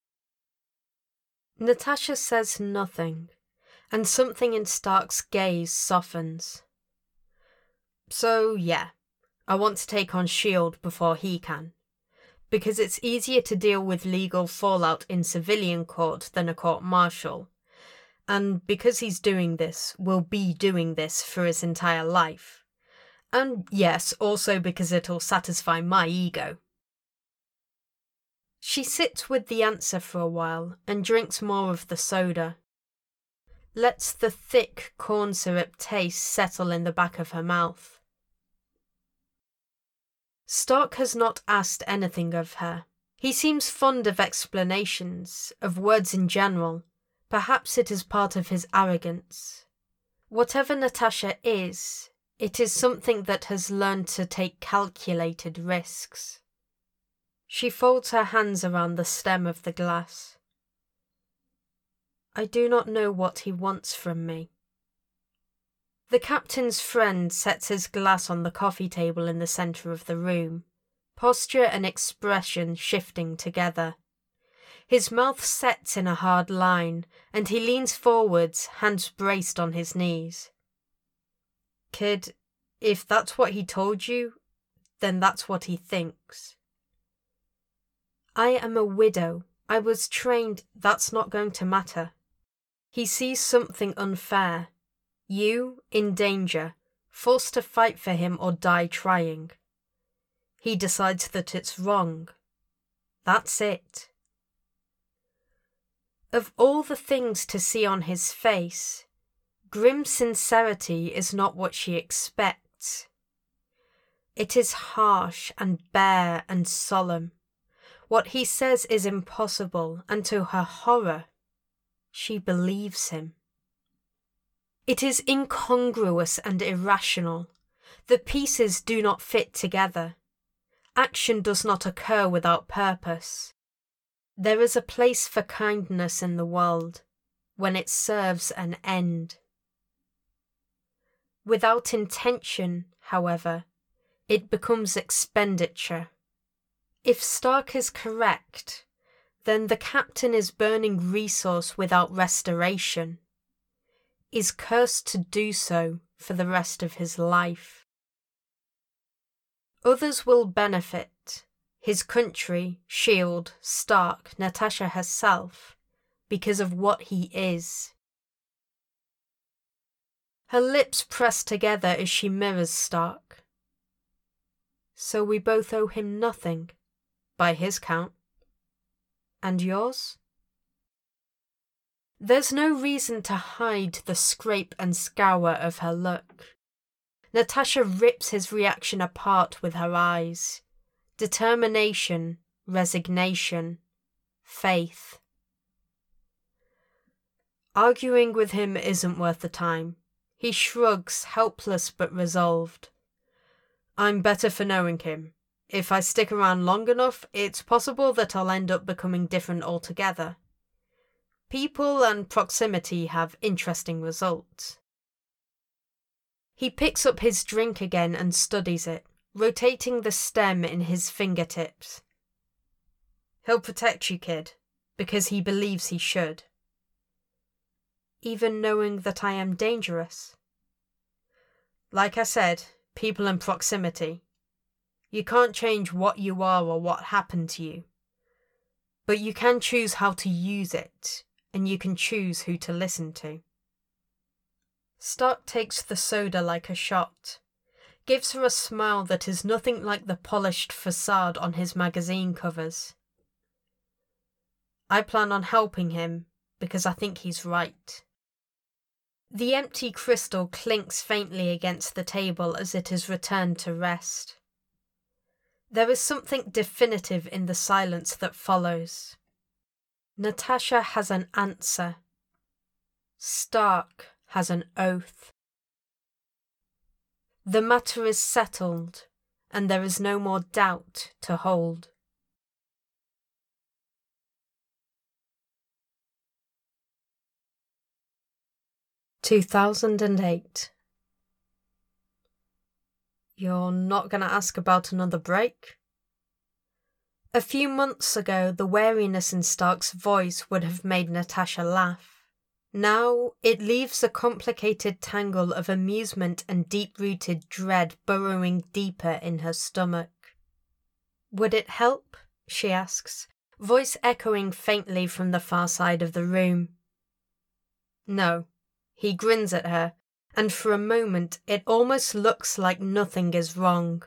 Natasha says nothing, and something in Stark's gaze softens. So, yeah. I want to take on Shield before he can, because it's easier to deal with legal fallout in civilian court than a court-martial, and because he's doing this, will be doing this for his entire life. And yes, also because it'll satisfy my ego. She sits with the answer for a while and drinks more of the soda. Lets the thick corn syrup taste settle in the back of her mouth. Stark has not asked anything of her. He seems fond of explanations, of words in general. Perhaps it is part of his arrogance. Whatever Natasha is, it is something that has learned to take calculated risks. She folds her hands around the stem of the glass. I do not know what he wants from me. The captain's friend sets his glass on the coffee table in the centre of the room, posture and expression shifting together. His mouth sets in a hard line, and he leans forwards, hands braced on his knees. Kid, if that's what he told you, then that's what he thinks. I am a widow. I was trained, that's not going to matter. He sees something unfair. You, in danger, forced to fight for him or die trying. He decides that it's wrong. That's it. Of all the things to see on his face, grim sincerity is not what she expects. It is harsh and bare and solemn. What he says is impossible, and to her horror, she believes him. It is incongruous and irrational. The pieces do not fit together. Action does not occur without purpose. There is a place for kindness in the world, when it serves an end. Without intention, however, it becomes expenditure. If Stark is correct, then the captain is burning resource without restoration, is cursed to do so for the rest of his life. Others will benefit, his country, Shield, Stark, Natasha herself, because of what he is. Her lips press together as she mirrors Stark. So we both owe him nothing, by his count. And yours? There's no reason to hide the scrape and scour of her look. Natasha rips his reaction apart with her eyes. Determination, resignation, faith. Arguing with him isn't worth the time. He shrugs, helpless but resolved. I'm better for knowing him. If I stick around long enough, it's possible that I'll end up becoming different altogether. People and proximity have interesting results. He picks up his drink again and studies it, rotating the stem in his fingertips. He'll protect you, kid, because he believes he should. Even knowing that I am dangerous. Like I said, people and proximity. You can't change what you are or what happened to you. But you can choose how to use it, and you can choose who to listen to. Stark takes the soda like a shot, gives her a smile that is nothing like the polished facade on his magazine covers. I plan on helping him because I think he's right. The empty crystal clinks faintly against the table as it is returned to rest. There is something definitive in the silence that follows. Natasha has an answer. Stark has an oath. The matter is settled, and there is no more doubt to hold. two thousand eight. You're not going to ask about another break? A few months ago, the wariness in Stark's voice would have made Natasha laugh. Now, it leaves a complicated tangle of amusement and deep-rooted dread burrowing deeper in her stomach. Would it help? She asks, voice echoing faintly from the far side of the room. No. He grins at her, and for a moment it almost looks like nothing is wrong.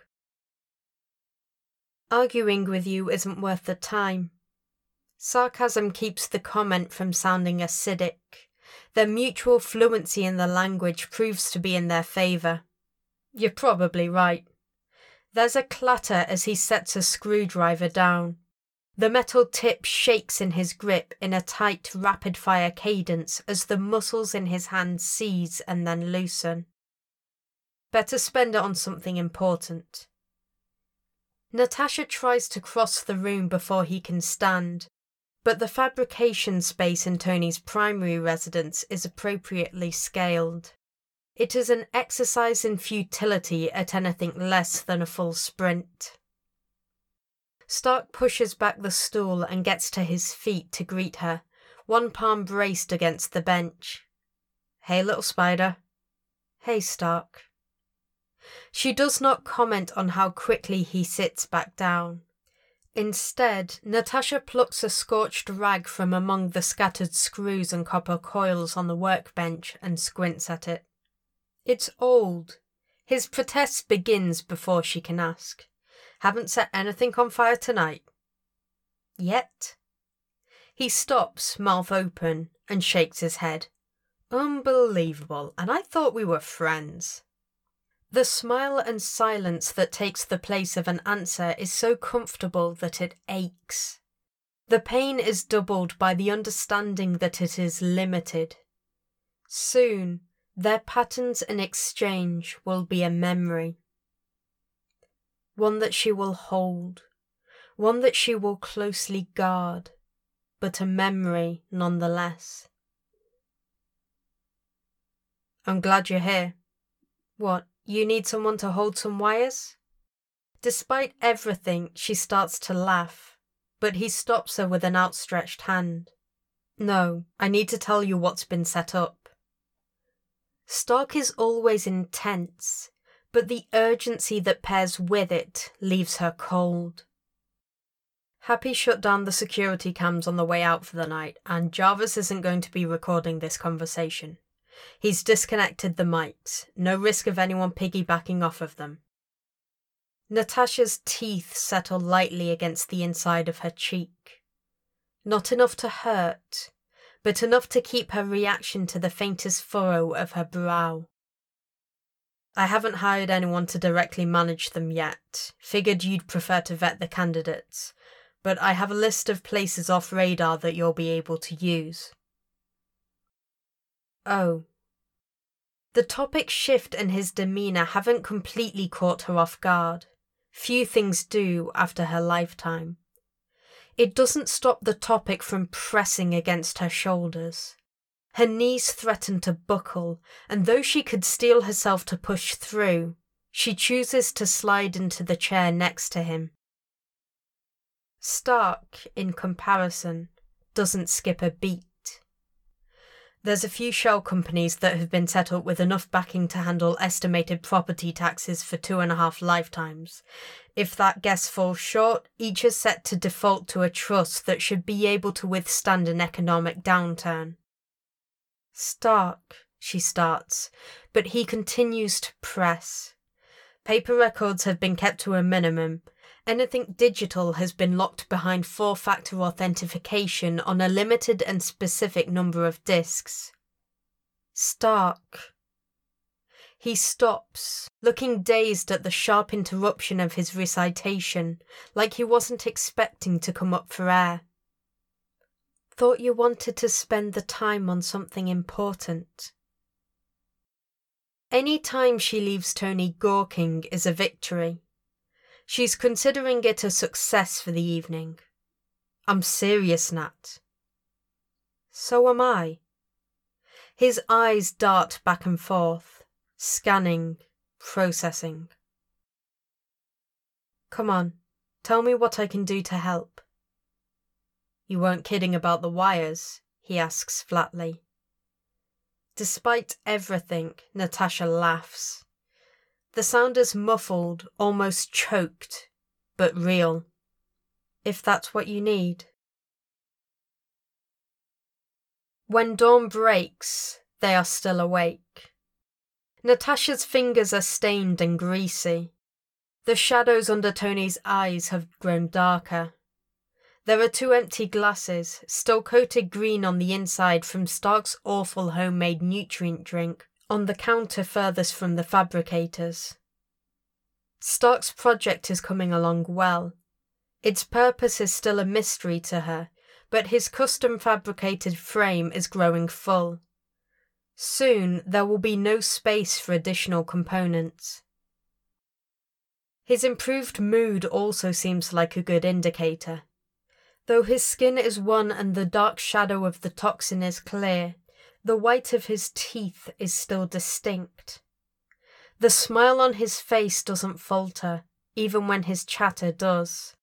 Arguing with you isn't worth the time. Sarcasm keeps the comment from sounding acidic. Their mutual fluency in the language proves to be in their favour. You're probably right. There's a clatter as he sets a screwdriver down. The metal tip shakes in his grip in a tight, rapid-fire cadence as the muscles in his hand seize and then loosen. Better spend it on something important. Natasha tries to cross the room before he can stand, but the fabrication space in Tony's primary residence is appropriately scaled. It is an exercise in futility at anything less than a full sprint. Stark pushes back the stool and gets to his feet to greet her, one palm braced against the bench. "Hey, little spider." "Hey, Stark." She does not comment on how quickly he sits back down. Instead, Natasha plucks a scorched rag from among the scattered screws and copper coils on the workbench and squints at it. It's old. His protest begins before she can ask. "Haven't set anything on fire tonight?" "Yet?" He stops, mouth open, and shakes his head. "Unbelievable, and I thought we were friends." The smile and silence that takes the place of an answer is so comfortable that it aches. The pain is doubled by the understanding that it is limited. Soon, their patterns and exchange will be a memory. One that she will hold, one that she will closely guard, but a memory nonetheless. "I'm glad you're here. What, you need someone to hold some wires?" Despite everything, she starts to laugh, but he stops her with an outstretched hand. "No, I need to tell you what's been set up." Stark is always intense, but the urgency that pairs with it leaves her cold. Happy shut down the security cams on the way out for the night, and Jarvis isn't going to be recording this conversation. He's disconnected the mics, no risk of anyone piggybacking off of them. Natasha's teeth settle lightly against the inside of her cheek. Not enough to hurt, but enough to keep her reaction to the faintest furrow of her brow. "I haven't hired anyone to directly manage them yet. Figured you'd prefer to vet the candidates, but I have a list of places off radar that you'll be able to use." Oh. The topic shift and his demeanour haven't completely caught her off guard. Few things do after her lifetime. It doesn't stop the topic from pressing against her shoulders. Her knees threaten to buckle, and though she could steel herself to push through, she chooses to slide into the chair next to him. Stark, in comparison, doesn't skip a beat. There's a few shell companies that have been set up with enough backing to handle estimated property taxes for two and a half lifetimes. If that guess falls short, each is set to default to a trust that should be able to withstand an economic downturn. "Stark," she starts, but he continues to press. Paper records have been kept to a minimum. Anything digital has been locked behind four-factor authentication on a limited and specific number of disks. "Stark." He stops, looking dazed at the sharp interruption of his recitation, like he wasn't expecting to come up for air. "Thought you wanted to spend the time on something important." Any time she leaves Tony gawking is a victory. She's considering it a success for the evening. "I'm serious, Nat." "So am I." His eyes dart back and forth, scanning, processing. "Come on, tell me what I can do to help." "You weren't kidding about the wires?" he asks flatly. Despite everything, Natasha laughs. The sound is muffled, almost choked, but real. "If that's what you need." When dawn breaks, they are still awake. Natasha's fingers are stained and greasy. The shadows under Tony's eyes have grown darker. There are two empty glasses, still coated green on the inside from Stark's awful homemade nutrient drink, on the counter furthest from the fabricators. Stark's project is coming along well. Its purpose is still a mystery to her, but his custom fabricated frame is growing full. Soon there will be no space for additional components. His improved mood also seems like a good indicator. Though his skin is one and the dark shadow of the toxin is clear, The white of his teeth is still distinct. The smile on his face doesn't falter, even when his chatter does.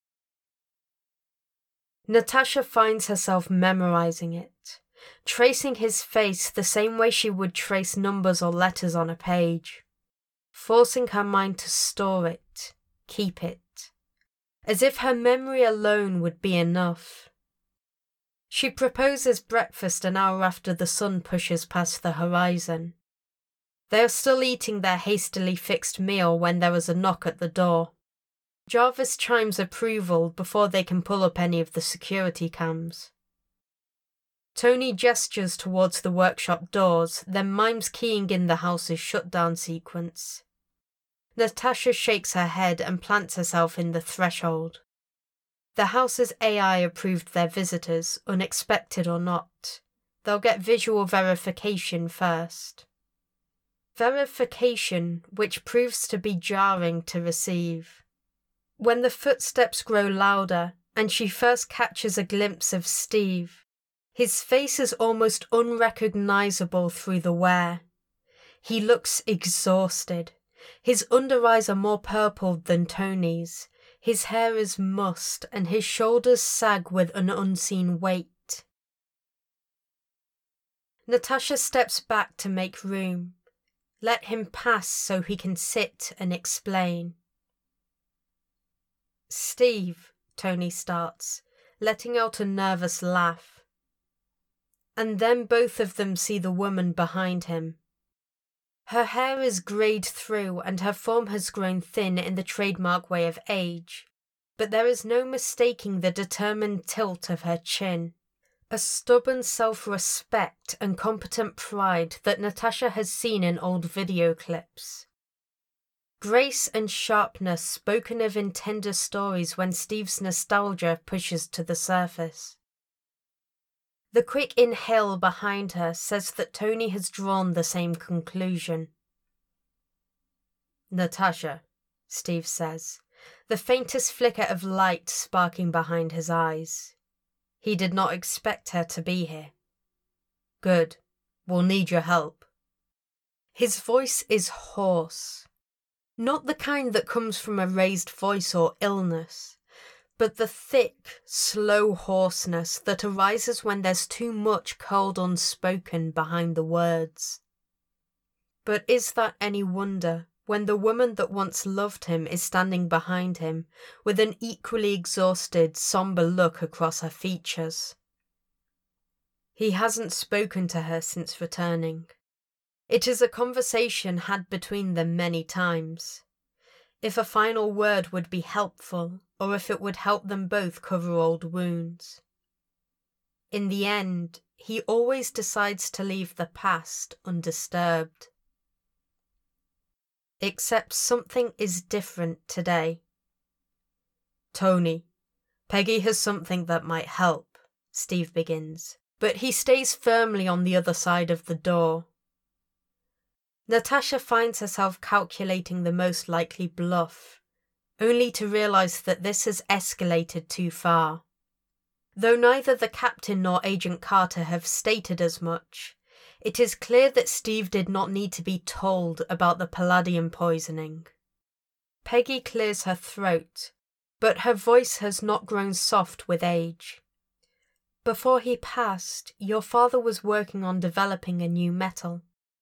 Natasha finds herself memorizing it, tracing his face the same way she would trace numbers or letters on a page, forcing her mind to store it, keep it, as if her memory alone would be enough. She proposes breakfast an hour after the sun pushes past the horizon. They are still eating their hastily fixed meal when there is a knock at the door. Jarvis chimes approval before they can pull up any of the security cams. Tony gestures towards the workshop doors, then mimes keying in the house's shutdown sequence. Natasha shakes her head and plants herself in the threshold. The house's A I approved their visitors, unexpected or not. They'll get visual verification first. Verification which proves to be jarring to receive. When the footsteps grow louder and she first catches a glimpse of Steve, his face is almost unrecognizable through the wear. He looks exhausted. His under eyes are more purple than Tony's. His hair is mussed and his shoulders sag with an unseen weight. Natasha steps back to make room. Let him pass so he can sit and explain. Steve, Tony starts, letting out a nervous laugh. And then both of them see the woman behind him. Her hair is greyed through and her form has grown thin in the trademark way of age, but there is no mistaking the determined tilt of her chin, a stubborn self-respect and competent pride that Natasha has seen in old video clips. Grace and sharpness spoken of in tender stories when Steve's nostalgia pushes to the surface. The quick inhale behind her says that Tony has drawn the same conclusion. Natasha, Steve says, the faintest flicker of light sparking behind his eyes. He did not expect her to be here. Good. We'll need your help. His voice is hoarse. Not the kind that comes from a raised voice or illness, but the thick, slow hoarseness that arises when there's too much cold unspoken behind the words. But is that any wonder when the woman that once loved him is standing behind him with an equally exhausted, sombre look across her features? He hasn't spoken to her since returning. It is a conversation had between them many times. If a final word would be helpful, or if it would help them both cover old wounds. In the end, he always decides to leave the past undisturbed. Except something is different today. Tony, Peggy has something that might help, Steve begins, but he stays firmly on the other side of the door. Natasha finds herself calculating the most likely bluff, only to realise that this has escalated too far. Though neither the captain nor Agent Carter have stated as much, it is clear that Steve did not need to be told about the palladium poisoning. Peggy clears her throat, but her voice has not grown soft with age. Before he passed, your father was working on developing a new metal.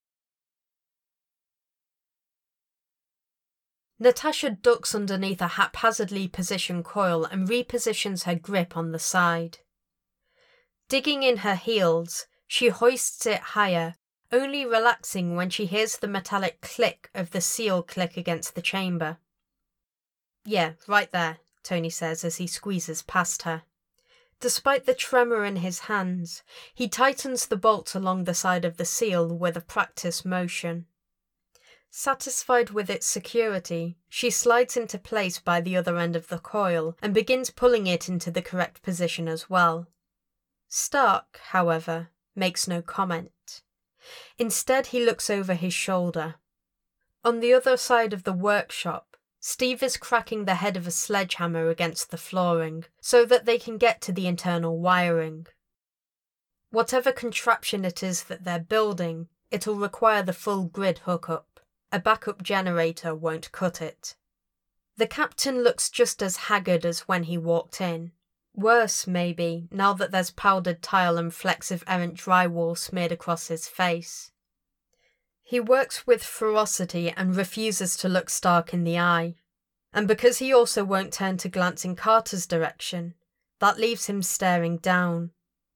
Natasha ducks underneath a haphazardly positioned coil and repositions her grip on the side. Digging in her heels, she hoists it higher, only relaxing when she hears the metallic click of the seal click against the chamber. Yeah, right there, Tony says as he squeezes past her. Despite the tremor in his hands, he tightens the bolts along the side of the seal with a practiced motion. Satisfied with its security, she slides into place by the other end of the coil and begins pulling it into the correct position as well. Stark, however, makes no comment. Instead, he looks over his shoulder. On the other side of the workshop, Steve is cracking the head of a sledgehammer against the flooring so that they can get to the internal wiring. Whatever contraption it is that they're building, it'll require the full grid hookup. A backup generator won't cut it. The captain looks just as haggard as when he walked in. Worse, maybe, now that there's powdered tile and flecks of errant drywall smeared across his face. He works with ferocity and refuses to look Stark in the eye. And because he also won't turn to glance in Carter's direction, that leaves him staring down.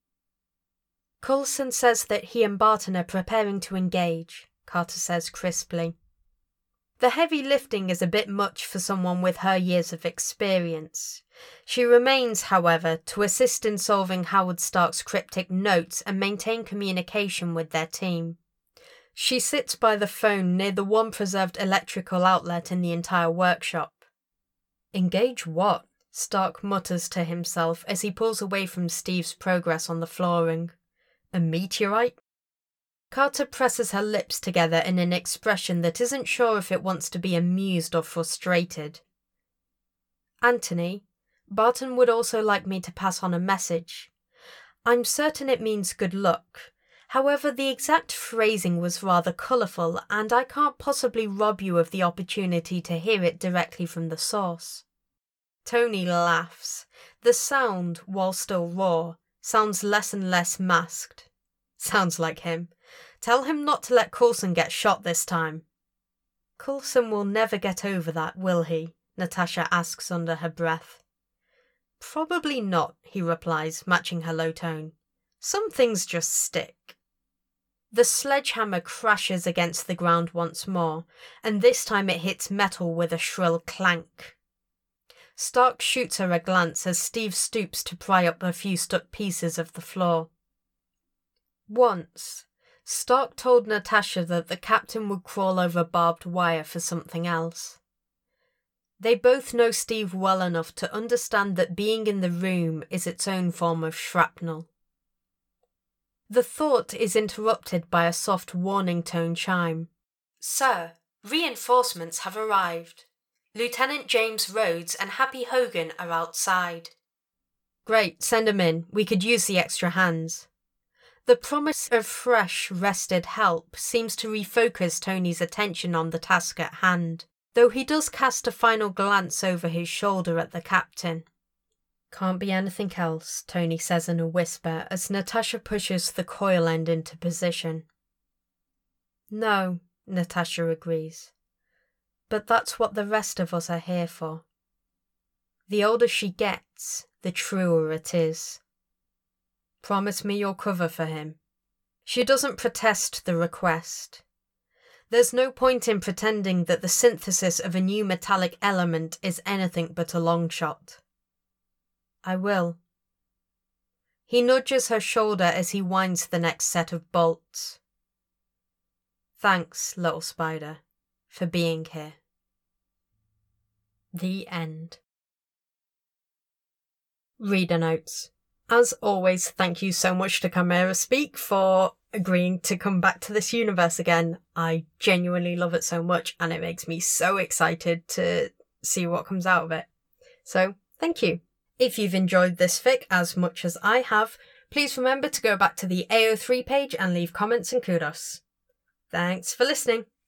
Coulson says that he and Barton are preparing to engage, Carter says crisply. The heavy lifting is a bit much for someone with her years of experience. She remains, however, to assist in solving Howard Stark's cryptic notes and maintain communication with their team. She sits by the phone near the one preserved electrical outlet in the entire workshop. Engage what? Stark mutters to himself as he pulls away from Steve's progress on the flooring. A meteorite? Carter presses her lips together in an expression that isn't sure if it wants to be amused or frustrated. Anthony, Barton would also like me to pass on a message. I'm certain it means good luck. However, the exact phrasing was rather colourful, and I can't possibly rob you of the opportunity to hear it directly from the source. Tony laughs. The sound, while still raw, sounds less and less masked. Sounds like him. Tell him not to let Coulson get shot this time. Coulson will never get over that, will he? Natasha asks under her breath. Probably not, he replies, matching her low tone. Some things just stick. The sledgehammer crashes against the ground once more, and this time it hits metal with a shrill clank. Stark shoots her a glance as Steve stoops to pry up a few stuck pieces of the floor. Once, Stark told Natasha that the captain would crawl over barbed wire for something else. They both know Steve well enough to understand that being in the room is its own form of shrapnel. The thought is interrupted by a soft warning tone chime. Sir, reinforcements have arrived. Lieutenant James Rhodes and Happy Hogan are outside. Great, send 'em in. We could use the extra hands. The promise of fresh, rested help seems to refocus Tony's attention on the task at hand, though he does cast a final glance over his shoulder at the captain. Can't be anything else, Tony says in a whisper as Natasha pushes the coil end into position. No, Natasha agrees. But that's what the rest of us are here for. The older she gets, the truer it is. Promise me you'll cover for him. She doesn't protest the request. There's no point in pretending that the synthesis of a new metallic element is anything but a long shot. I will. He nudges her shoulder as he winds the next set of bolts. Thanks, little spider, for being here. The end. Reader notes. As always, thank you so much to Chimera Speak for agreeing to come back to this universe again. I genuinely love it so much, and it makes me so excited to see what comes out of it. So, thank you. If you've enjoyed this fic as much as I have, please remember to go back to the A O three page and leave comments and kudos. Thanks for listening.